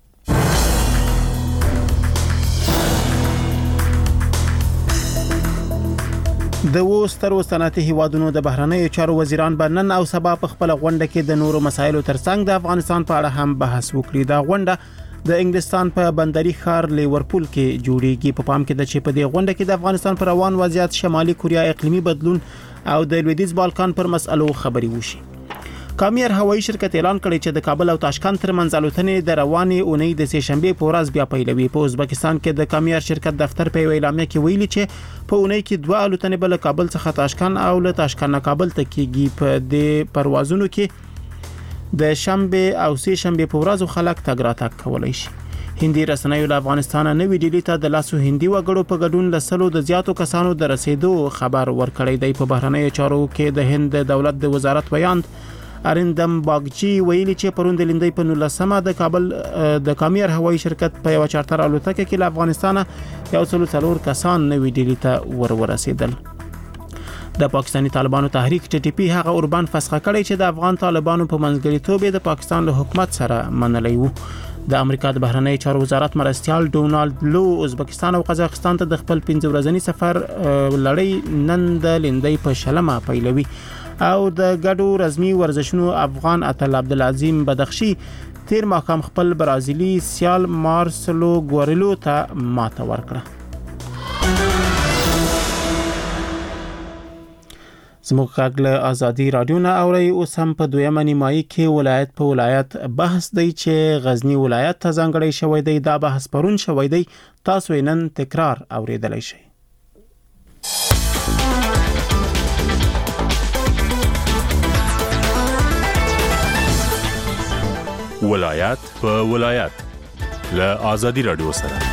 د وسترو صنعتي هیوادونو د بهرنیو چارو وزیران بنن او سبا په خپل غونډه کې د نورو مسایلو ترڅنګ د افغانستان په اړه هم بحث وکړي. دا غونډه د انګلستان په بندري ښار لیورپول کې جوړیږي. په پام کې د چې په دې غونډه کې د افغانستان پر روان وضعیت، شمالي کوریا اقلیمي بدلون او د لویدیځ بالکان پر مسالو خبري وشي. کامیر هوایي شرکت اعلان کړی چې د کابل او تاشکند ترمنځ الوتنې د روانې اونۍ د سه شنبه په ورځ بیا پیلوي. په ازبکستان کې د کامیر شرکت دفتر په اعلامیه کې ویلي چې په اونۍ کې دوه الوتنې بل کابل څخه تاشکند او له تاشکند کابل ته کېږي. په دې پروازونو کې د شنبه او سه شنبه په ورځ خلک تګ راتګ کولای شي. هندي رسنیو له افغانستان نوې ډیلی ته د لاسو هندي وګړو په ګډون لسلو د زیاتو کسانو د رسیدو خبر ورکړی دی. په بهرنیو چارو کې د هند دولت د وزارت ویاند ارندم باغچی ویلي چې پروند لندې په نولسمه د کابل د کامیر هوایي شرکت په یو چارتر الوتکه کې له افغانستان یو څلور څلور کسان نوې ډیلی ته ور ورسېدل. د پاکستاني طالبانو تحریک ټي ټي پی هغه اوربان فسخه کړی چې د افغان طالبانو په منځګړیتوب د پاکستان له حکومت سره منلی وو. د امریکا د بهرنی چارو وزارت مرستيال ډونالد لو ازبکستان او قزاقستان ته د خپل پنځه ورځنی سفر لړۍ نن د لندې په شلمه پیلوي او د ګډو رسمي ورزشونو افغان اتل عبدالعظیم بدخشي تیر ماقام خپل برازیلی سیال مارسلو ګوریلو ته ماته ورکړه. زموږ کاغله ازادي رادیو نه اوري اوس هم په دویمه نیمایي کې ولایت په ولایت بحث دی چې غزنی ولایت ته ځانګړی شوی دی. دا بحث پرون شوی دی، تاسو نن تکرار اوریدلای شئ. ولایت په ولایت له ازادي رادیو سره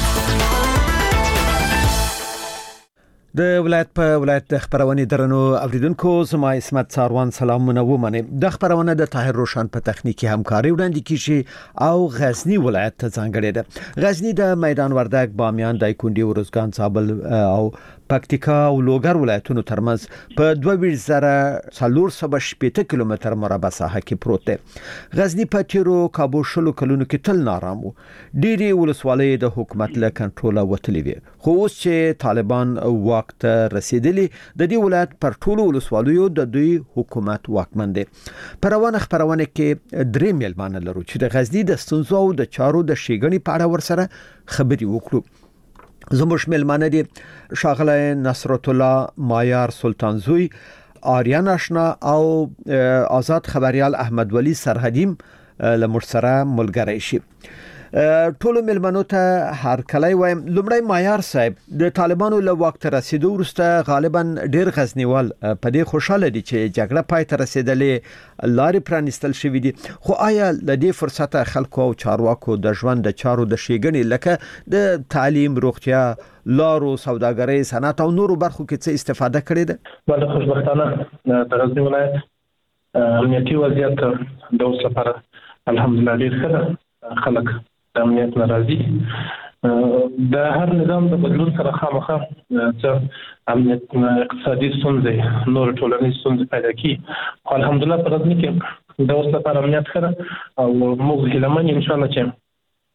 د ولایت په ولایت د خبرونه درنو اوریدونکو، زما اسمت ساروان سلامونه ومنه. د خبرونه د طاهر روشن په تخنیکی همکاري وړاندې کیږي او غزنی ولایت ته ځانګړی ده. غزنی د میدان وردګ، بامیان، دایکندي، ورزګان، زابل او پکتیکا او لوګر ولایتونو ترمنځ په دوه ویشت زره څلور سوه شپږ کیلومتر مربع ساحه کې پروت دی. غزنی په تیرو کابو شلو کلونو کې تل نارام وو. ډېری ولسوالۍ د حکومت له کنټروله وتلې وي، خو اوس چې طالبان واک ته رسیدلی د دې ولایت پر ټولو ولسوالیو د دوی حکومت واکمن دی. په روانه خبرونه کې درې میلمانه لرو چې د غزنی د ستونزو او د چارو د شیګنې په اړه ورسره خبري وکړو. زموږ میلمانه دي شاغله نصرت الله مایار سلطانزوی، آریان آشنا او آزاد خبریال احمد ولی سرحدیم لمر سره ملګری شي. ټولو ملمنو ته هر کله وایم. لومړی مایار صاحب، د طالبانو له وخت رسیدو وروسته غالبا ډیر غزنیوال په دې خوشاله دي چې جګړه پای ته رسیدلې، لارې پرانستل شوې دي، خو آیا له دې فرصت خلکو او چارواکو د ژوند د چارو د شیګنې لکه د تعلیم، روغتیا، لارو، سوداګرۍ، صنعت او نورو برخو کې څه استفاده کړې ده؟ ولې خوشبختانه د غزنی ولایت امنیتي وضعیت د اوس لپاره الحمدلله ډیر ښه ده. خلک د امنیت ناراضي، د هر نظام د بدلون سره خامخا څه امنیت اقتصادي ستونزې، نور ټولنیز ستونزې پیدا کی. خو الحمدلله په غزنی کې د اوس لپاره امنیت ښه ده او موږ هیله من یو ان شاء الله چې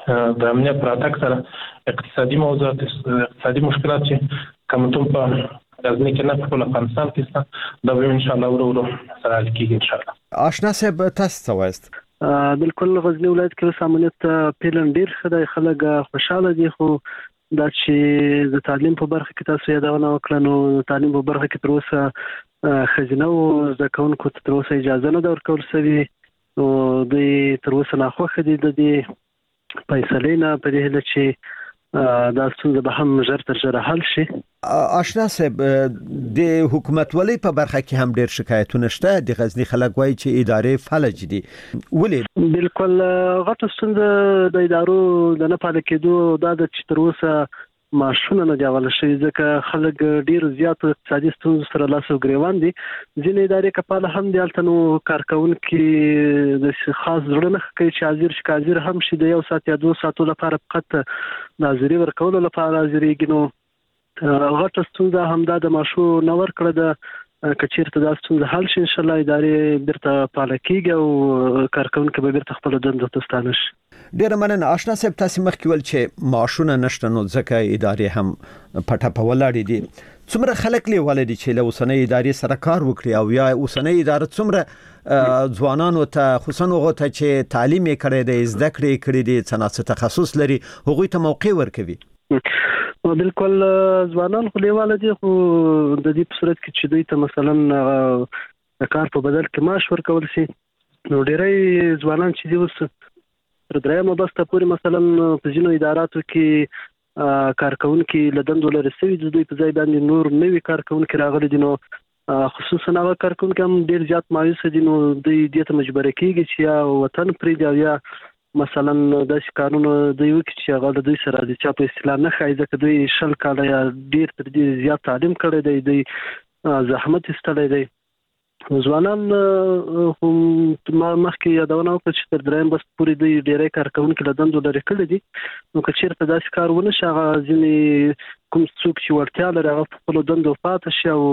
د امنیت پراتک سره اقتصادي موضوعات اقتصادي مشکلات چې کومتون په غزنی کې نه په ټول افغانستان کې ست دا به ان شاء الله ورو ورو سره حل کیږي ان شاء الله. آشنا صاحب تاسو څه وایست؟ بالکل غزنی ولایت کې اوس امنیت پیلن ډیر خدای خلک خوشاله دي خو دا چې د تعلیم په برخه کې تاسو یادونه وکړه نو تعلیم په برخه کې تر اوسه خزینه او د کوونکو تر اوسه اجازه نه ورکول شوی او د تر اوسه نه خوخه دي د دې فیصلې نه په دې چې دا څنګه به هم ژر تر ژره حل شي. آشنا صاحب د حکومت ولی په برخه کې هم ډیر شکایتونه شته د غزنی خلک وایي چې ادارې فلج دي ولی بالکل غټه ستونزه د ادارو د نه پاله کېدو دا د چې تر اوسه معاشونه نه دیول شي ځکه خلک ډیر زیات اقتصادي ستونزې سره لاس او ګریوان دي. ځینې ادارې کپاله هم دي الته نو کارکونکي د خاص ضرورت نه کوي چې حاضر شي حاضر هم شي د یو ساعت یا دوه ساعتو لپاره فقط ناظري ورکول لپاره حاضرېږي نو غټه ستونزه همدا د ماشو نور کړه د کچیرته د ستونزه حل شي ان شاء الله ادارې بیرته پاله کیږي او کارکونکي به بیرته خپل دندو ته ستانه شي. ډیر مننه آشنا صاحب تاسو مخکې ول چې معاشونه نشته نو ځکه ادارې هم پټه په ولاړې دي. څومره خلک لیواله دي چې له اوسنۍ ادارې سره کار وکړي او یا اوسنۍ اداره څومره ځوانانو ته خصوصا هغه ته چې تعلیم یې کړی دی زده کړې کړې دي څنګه تخصص لري هغوی ته موقع ورکوي؟ بالکل ځوانان خو لیواله دي خو د دې په صورت کې چې دوی ته مثلا د کار په بدل کې معاش ورکول شي نو ډېری ځوانان چې دي اوس تر درېیمه بسته پورې مثلا په ځینو اداراتو کې کارکونکي له دندو لرې شوي دي دوی په ځای باندې نور نوي کارکونکي راغلي دي نو خصوصا هغه کارکونکي هم ډېر زیات مایوسه دي نو دوی دې ته مجبوره کېږي چې یا وطن پرېږدي او یا مثلا داسې کارونه دوی وکړي چې هغه د دوی سره د چا په اصطلاح نه ښایي ځکه دوی شل کاله یا ډېر تر دې زیات تعلیم کړی دی دوی زحمت ایستلی دی. ځوانان هم ما مخکې یادونه وکړه چې تر درېیم بست پورې دوی ډېری کارکونکي له دندو لرې کړي دي نو که چېرته داسې کار ونه شي هغه ځینې کوم څوک چې وړتیا لري هغه په خپلو دندو پاتې شي او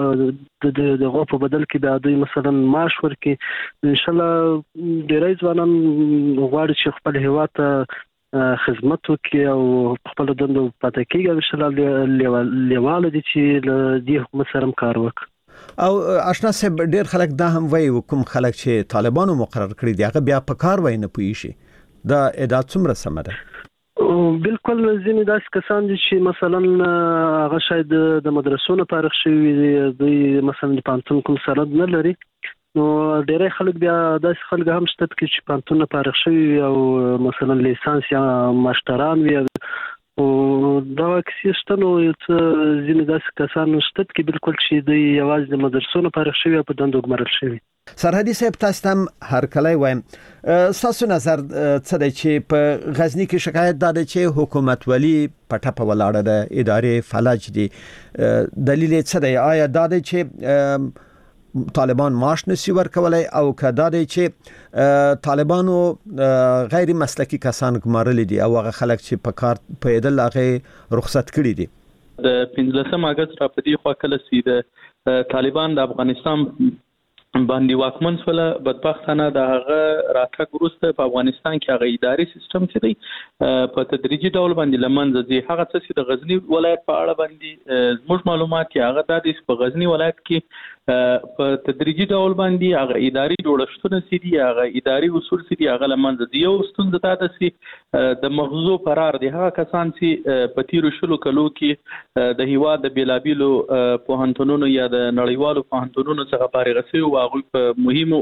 د هغو په بدل کې بیا دوی مثلا معاش ورکړي. انشاءالله ډېری ځوانان غواړي چې خپل هېواد ته خدمت وکړي او په خپلو دندو پاتې کېږي او انشاءالله لیواله دي چې له دې حکومت سره هم کار وکړي. او آشنا صاحب ډیر خلک دا هم وایي کوم خلک چې طالبانو مقرر کړی دی هغه بیا په کار وای نه پوي شي دا ادعا څومره سمه ده؟ بالکل ځینې داسې کسان دي چې مثلا هغه شاید د مدرسو نه فارغ شوي دي دوی مثلا د پانتون کوم سند نه لري نو ډېری خلک بیا داسې خلک هم شته چې پانتون نه فارغ شوي او مثلا لیسانس یا ماشټران وي او دا کیسې شته نو ځینې داسې کسان شته چې بالکل چې دوی یوازې د مدرسو نه فارغ شوي او په دندو ګمارل شوي. سرحدي صاحب تاسو هم هر کله وایم تاسو نظر څه دی چې په غزنی کې شکایت دا ده چې حکومت ولی پټه په ولاړه ده ادارې فلج دي دلیل څه دی؟ آیا دا ده چې طالبان معاش نشي ورکولای او کدا دی چې طالبانو غیر مسلکی کسان ګمارل دي او هغه خلک چې په کار په عدل هغه رخصت کړي دي؟ د پنځلسم اگست را پدې خو کله سي د طالبان د افغانستان باندې واکمن سول بدبختانه د هغه راتګ وروسته په افغانستان کې هغه اداري سیستم چې دی په تدریجي ډول باندې لمنځه ځي. هغه څه چې د غزنی ولایت په اړه باندې زموږ معلومات یې هغه د دې په غزنی ولایت کې په تدریجي ډول باندې هغه اداري جوړښتونه سي دي هغه اداري اصول سي دي هغه لمنځه ځي. یو ستونزه دا ده چې د مغزو فرار دي هغه کسان چې په تیرو شلو کلو کې د هیواد د بیلابیلو پوهنتونونو یا د نړیوالو پوهنتونونو څخه فارغ شوي او هغوی په مهمو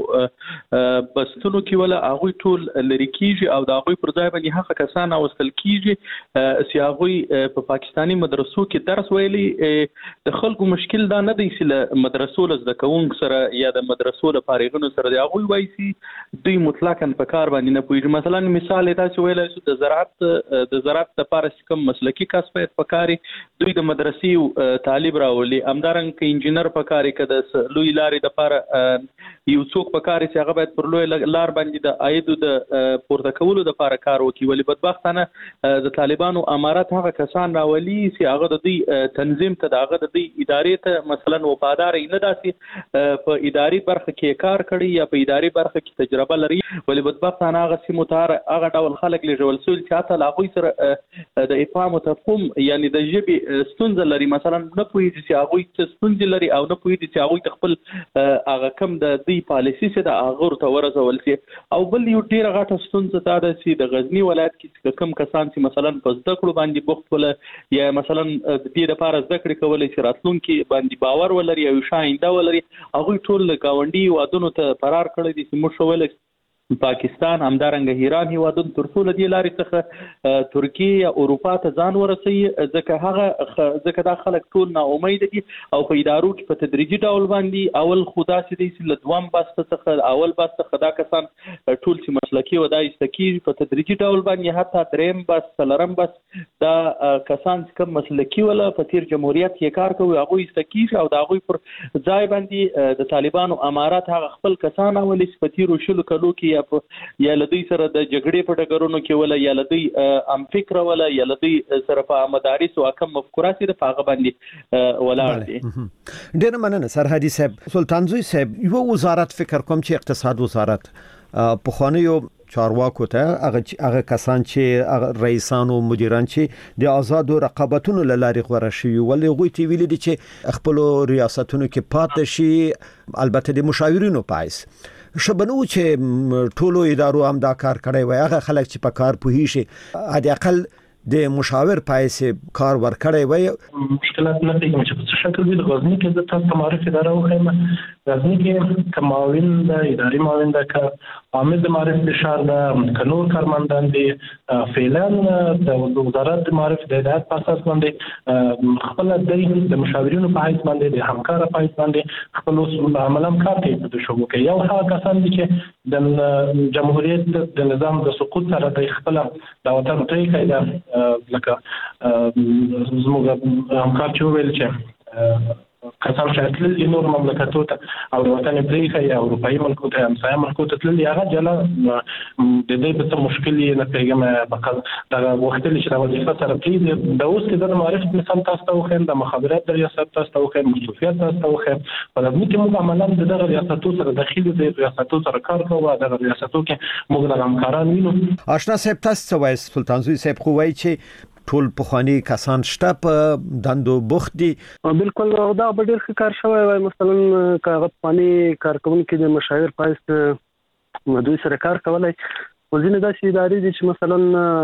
بستونو کې ولا هغوی ټول لري کیږي او د هغوی پر ځای باندې هغه کسان اوستل کیږي چې هغوی په پاکستانی مدرسو کې درس ویلي. د خلکو مشکل دا نه دی چې مدرسو د کوونک سره یا د مدرسو د فارغونو سره د هغوی وایي چې دوی مطلقاً په کار باندې نه پوهېږي. مثلا مثال یې داسې ویلی شو د زراعت د زراعت دپاره چې کوم مسلکي کس باید په کار دوی د مدرسې تعلیم راولي همدارنګه که انجینر په کار که د لوی لارې دپاره یو څوک په کار چې هغه باید پر لوی لار باندې د عاید د پورته کولو لپاره کار وکړي، ولې بدبختانه د طالبانو امارات هغه کسان راولي چې هغه د دوی تنظیم ته د هغه د دوی ادارې ته مثلا وفادار نه داسي په اداري برخه کې کار کړي یا په اداري برخه کې تجربه لري، ولې بدبختانه هغه سیمو ته هغه ډول خلک لږول سول چې حتی لا غوي سره د افهام او تفهیم یعنی د ژبې ستونزه لري، مثلا نه پوهیږي چې هغه څه ستونزې لري او نه پوهیږي چې هغه خپل هغه کم د دوی پالیسي چې د هغه ته ورسول شي. او بل یو ډیره غټه ستونزه دا ده چې د غزنی ولایت کې کم کسان چې مثلا په زده کړو باندې بوخت ول یا مثلا د دې لپاره زده کړې کولای چې راتلونکي باندې باور ولري او شاینده ولري، هغه ټول گاونډي وادونو ته فرار کړی دي چې موږ شوول پاکستان همدارنګه ایران هیوادونو تر څو لدی لارې څخه ترکیه یا اروپا ته ځان ورسي، ځکه هغه ځکه دا خلک ټول نا امید دي او په ادارو کې په تدریجي ډول باندې اول خدا سي دي چې لدوام باسته څخه اول باسته خدا کسان ټول چې مسلکی و دا استکی په تدریجي ډول باندې حتی دریم بس څلرم بس دا کسان چې کوم مسلکی ولا په تیر جمهوریت کې کار کوي هغه استکی او دا هغه پر ځای باندې د طالبانو امارات هغه خپل کسان ولې په تیر شلو کلو کې یا لدی سره د جګړې په ډګرونو کې ولا یا لدی ام فکر ولا یا لدی سره په مدارس او کم مفکورات د پاغه باندې ولاړ دي. ډیر مننه سرحدي صاحب. سلطان زوی صاحب، یو وزارت فکر کوم چې اقتصاد وزارت په خوانیو چارواکو ته هغه هغه کسان چې رئیسان او مدیران چې د آزاد رقابتونو لارې غوړه شي ولې غوي تی ویل دي چې خپل ریاستونو کې پاتې شي، البته د مشاورینو پایس شبنو چې ټولو ادارو هم دا کار کړی وای، هغه خلک چې په کار پوهی شي حد اقل د مشاور پایسه کار ور کړی وای. مشکلات نه پیږم چې په څه شکل وي. د غزنی کې د تاسو معرفي اداره وخیمه، غزنی کې کماوین د اداري معاون د کا عامل د معرفت فشار د قانون کارمندان دي فعلان د وزارت د معرفت د هدایت په اساس باندې خپل د مشاورینو په حیث باندې د همکار په حیث باندې خپل اصول عمل هم کار کوي په شوبو کې. یو هغه کسان دي چې د جمهوریت د نظام د سقوط سره د خپل د وطن پرې کوي، لکه زموږ همکار چې ویل چې کسان چې تللی نور مملکتو ته او د وطن پرې کوي او اروپایي ملکو ته همسایه ملکو ته تللی هغه جلا د دې په مشکل نه پیغام بقل دا وخت چې دا وظیفه سره پرې د اوس کې د معرفت مثال تاسو ته وخت د مخابرات د ریاست تاسو ته وخت مسؤلیت تاسو ته وخت په دې کې موږ عملاً د دغه ریاستو سره داخلي د ریاستو سره کار کوو، د ریاستو کې موږ د همکاران وینو. آشنا صاحب تاسو وایي سلطان زوی صاحب خو وایي چې ټول پخوانی کسان شته په دندو بوخت دي. بالکل دا به ډیر ښه کار شوی وای، مثلا کاغه پخوانی کارکونکو د مشاور پایست دوی سره کار کولای، وزینه داسې ادارې دي چې مثلا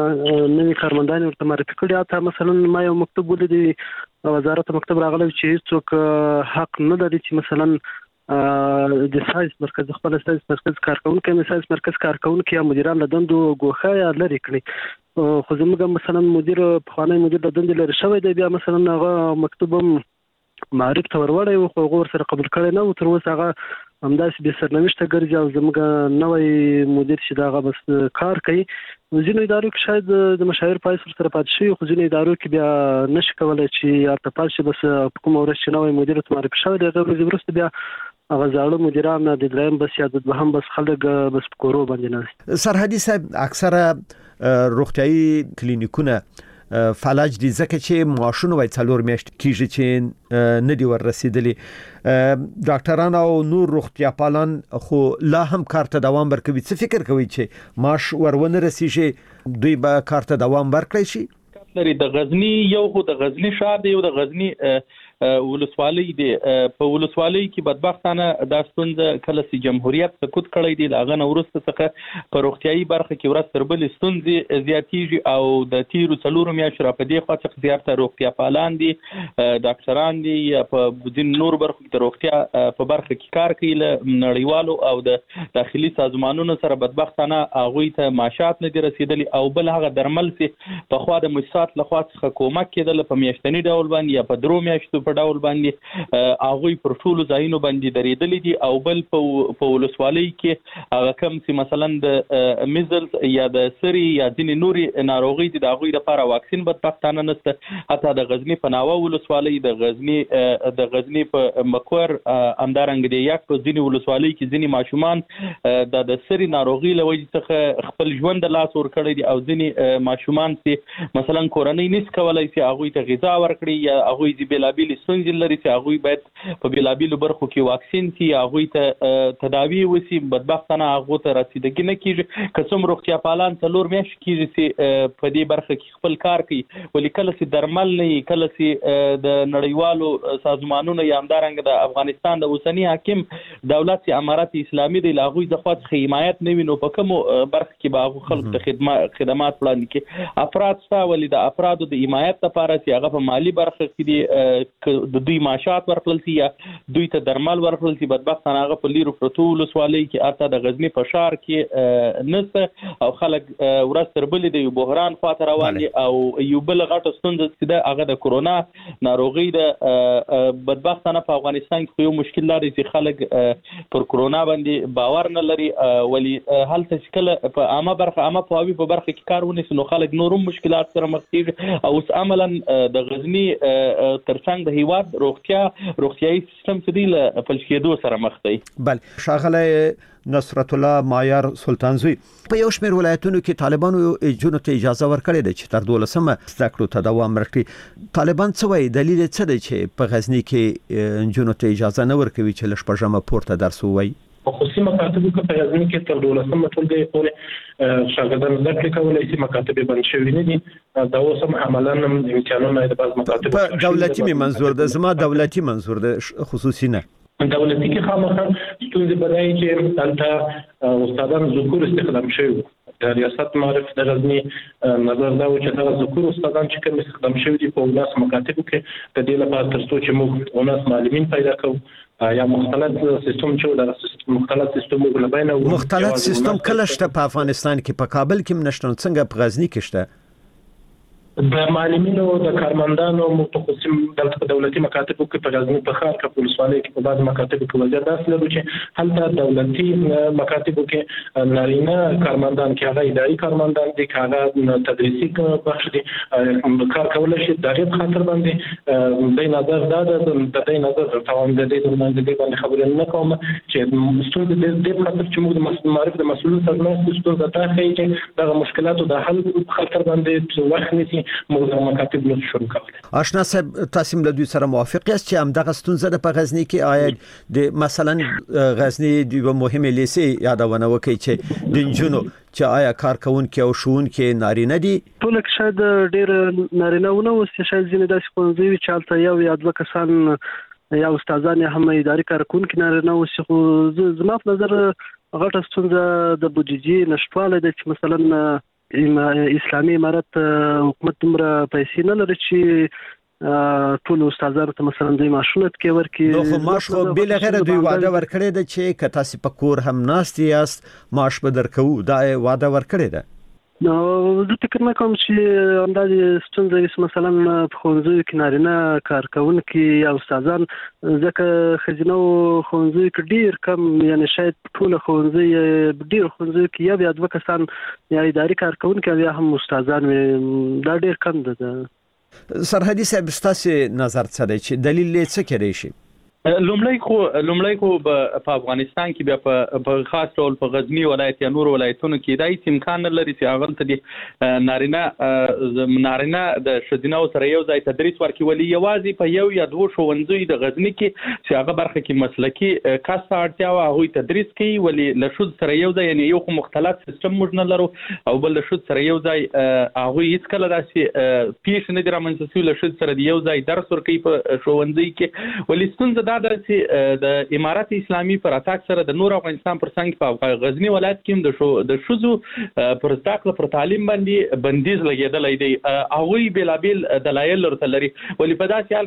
نوې کارمندان ورته معرفي کړي. اته مثلا ما یو مکتوب ولیدی وزارت مکتب راغلی چې هیڅوک حق نه لري چې مثلا د سایز مرکز خپل سایز مرکز کارکونکو مې سایز مرکز کارکونکو یا مدیران لدندو غوخه یا لري کړي، خو زموږ مثلا مدیر پخوانی مدیر لدند لري شوی دی، بیا مثلا هغه مکتوبم معرفت ور وړي خو غور سره قبول کړي نه، تر اوسه هغه همداسې به سرنوشته ګرځي او زموږ نوې مدیر چې دا هغه بس کار کوي. ځینو ادارو کې شاید د مشاور پایس سره پات شي، خو ځینو ادارو کې بیا نشي کولای چې ارته پات شي، بس په کوم ورځ چې نوې مدیر ته معرفي شوی دی هغه ورسته بیا هغه زاړه مدیران د دریم بس یا د دوهم بس خلک بس کورو باندې نه. سرحدي صاحب اکثره روغتيایي کلینیکونه فلج دي ځکه چې ماشون وای څلور میاشت کیږي چې نه دی ور رسیدلی، ډاکټران او نور روغتیا پالان خو لا هم کار ته دوام ورکوي. څه فکر کوي چې ماش ورونه رسیږي دوی به کار ته دوام ورکړي شي؟ لري د غزنی یو خو د غزنی شهر دی، یو د غزنی ولسوالۍ دی. په ولسوالۍ کې بدبختانه د ستونزه کله سي جمهوریت سقوط کړی دی، لاغه نورسته څخه په روغتيایي برخه کې ورځ تر بلې ستونزې زیاتېږي او د تیرو څلورو میاشتو را په دې خوا څخه زیاته روغتیا پالان دي، ډاکټران دي یا په ځین نور برخو کې د روغتیا په برخه کې کار کوي له نړیوالو او د داخلي سازمانونو سره بدبختانه هغوی ته معاشات نه دي رسیدلي، او بل هغه درمل سي په خوا د مؤسسات لخوا څخه کومک کېدل په میاشتني ډول باندې یا په درو میاشتو په ډول باندې هغه پر ټولو ځایونو باندې درېدلې دي او بل په ولسوالۍ کې هغه کم چې مثلا د میزلز یا د سری یا ځینې نوري ناروغي دي د هغوی لپاره واکسین بدبختانه نشته. حتی د غزنی په ناوه ولسوالۍ د غزنی د غزنی په مکور همدارنګه د یک په ځینې ولسوالۍ کې ځینې ماشومان د سری ناروغي له وجې څخه خپل ژوند د لاس ور کړی دي او ځینې ماشومان چې مثلا کورنۍ نس کولای چې هغوی ته غذا ورکړي یا هغوی چې بېلابېلې ستونزې لري چې هغوی باید په بېلابېلو برخو کې واکسین شي یا هغوی ته تداوي وشي. بدبختانه هغو ته رسیدګي نه کېږي. که څوم روغتیا پالان څلور میاشتې کېږي چې په دې برخه کې خپل کار کوي ولې کله چې درمل نه وي کله چې د نړیوالو سازمانونو یا همدارنګه د افغانستان د اوسني حاکم دولت چې امارت اسلامي دی له هغوی څخه څخه حمایت نه وي نو په کومو برخه کې به هغو خلکو ته خدمات خدمات وړاندې کړي. افراد شته ولې د افرادو د حمایت لپاره چې هغه په مالي برخه کې دي د دوی معاشات ورکړل شي یا دوی ته درمل ورکړل شي. بدبختانه هغه په لیرو پرتو ولسوالۍ کې حتی د غزني په ښار کې نشته او خلک ورځ تر بلې د یو بحران خواته روان دي او یو بل غټه ستونزه چې ده هغه د کرونا ناروغي ده. بدبختانه په افغانستان کې یو مشکل لري چې خلک پر کرونا باندې باور نه لري ولې هلته چې کله په عامه برخه عامه پوهاوي په برخه کې کار ونیسي نو خلک نورم مشکلات سره مخ کېږي او اوس عملا د غزنی ترڅنګ د هیواد روغتیا روغتیايي سیستم چې دی له فلج کېدو سره مخ دی. بل ښاغلی نصرت الله مایار سلطانزوی په یو شمېر ولایتونو کې طالبانو جنونو ته اجازه ورکړې ده چې تر دولسمه زده کړو ته دوام ورکړي. طالبان څه وایي دلیل څه دی چې په غزنی کې جنونو ته اجازه نه ورکوي چې له شپږمه پورته درس ووایي؟ خصوصي مکاتبو کې په غزنی کې تر دولسمه ټولګي پورې شاګردان زده کړې کولی شي. مکاتب بند شوي نه دي. دا اوس هم عملاً امکانونه د بعض مکاتبو په دولتي مې منظور ده زما دولتي منظور ده خصوصي نه. دولتي کې خامخا ستونزې به دا وي چې هلته استادان ذکور استخدام شوي وو. د ریاست معرف د غزنی نظر دا و چې دغه ذکور استادان چې کوم استخدام شوي دي په ولس مکاتبو کې د دې لپاره تر څو چې موږ ولس معلمین پیدا کوو یا مختلط سیستم چې د مختلط سیستم وګلباینه مختلط سیستم کله شته په افغانستان کې په کابل کې نشته څنګه په غزنی کې شته؟ د معلمینو د کارمندانو متخصصین دلته په دولتي مکاتبو کې په غزنی په ښار کې په ولسوالۍ کې په بعض مکاتبو کې وضعیت داسې لري چې هلته دولتي مکاتبو کې نارینه کارمندان کې هغه اداري کارمندان دي که هغه تدریسي بخش دي کار کولی شي د هغې په خاطر باندې د نظر دا ده د دې نظر توان د دې د دې باندې خبرې نه کوم چې ستونزې د دې په خاطر چې موږ د معرف د مسؤلین سره نه ستونزه دا ښیي چې دغه مشکلاتو د حل په خاطر باندې وخت نیسي موږ مکاتب نو شروع کولای. آشنا صاحب تاسو له دوی سره موافق یاست چې همدغه ستونزه د په غزنی کې آیا د مثلا غزنی د یو مهمه لیسې یادونه وکړي چې د جنونو چې آیا کارکونکي او ښوونکي نارینه دي؟ ټول کې شاید ډېر نارینه ونه وسته شاید ځینې داسې ښوونځي وي چې هلته یو یا دوه کسان یا استادان یا هم اداري کارکونکي نارینه وسي. خو زما په نظر غټه ستونزه د بودیجې نشتوالی دی چې مثلا اسلامي امارت حکومت دومره پیسې نه لري چې ټول استادانو ته مثلا دوی معاشونه کې ورکړي. نو خو معاش خو بل غیر دوی وعده ورکړی ده چې که تاسو په کور هم ناست یاست معاش به درکوو دا وعده ورکړی ده. نو زه فکر نه کوم چې همداسې ستونزه وي مثلا په ښوونځیو کې نارینه کارکوونکي یا استادان ځکه ښځینه ښوونځیو کې ډېر کم یعنې شاید په ټوله ښوونځي ډېرو ښوونځیو کې یو یا دوه کسان یا اداري کارکوونکي او یا هم استادان وي دا ډېر کم ده. سرحدي صاحب ستاسو نظر څه دی چې دلیل یې څه کېدای شي؟ لومړی خو لومړی خو په افغانستان کې بیا په خاص ډول په غزنی ولایت یا نور ولایتونو کې دا هیڅ امکان نه لري چې هغه ته د نارینه نارینه د ښځینه سره یو ځای تدریس ورکړي ولې یوازې په یو یا دوه ښوونځیو د غزنی کې چې هغه برخه کې مسلکي کس ته اړتیا وه هغوی تدریس کوي ولې له ښځو سره یو ځای یعنې یو خو مختلط سیستم موږ نه لرو او بل له ښځو سره یو ځای هغوی هېڅکله داسې پیښې نه دي رامنځته شوي له ښځو سره د یو ځای درس ورکوي په ښوونځي کې ولې ستونزه دا ده چې د امارت اسلامي پر اتاک سره د نور افغانستان پر څنګ په غزنی ولایت کې د د ښځو پر زده کړه پر تعلیم باندې بندیز لګېدلی دی. هغوی بېلابېل دلایل ورته لري ولې په داسې حال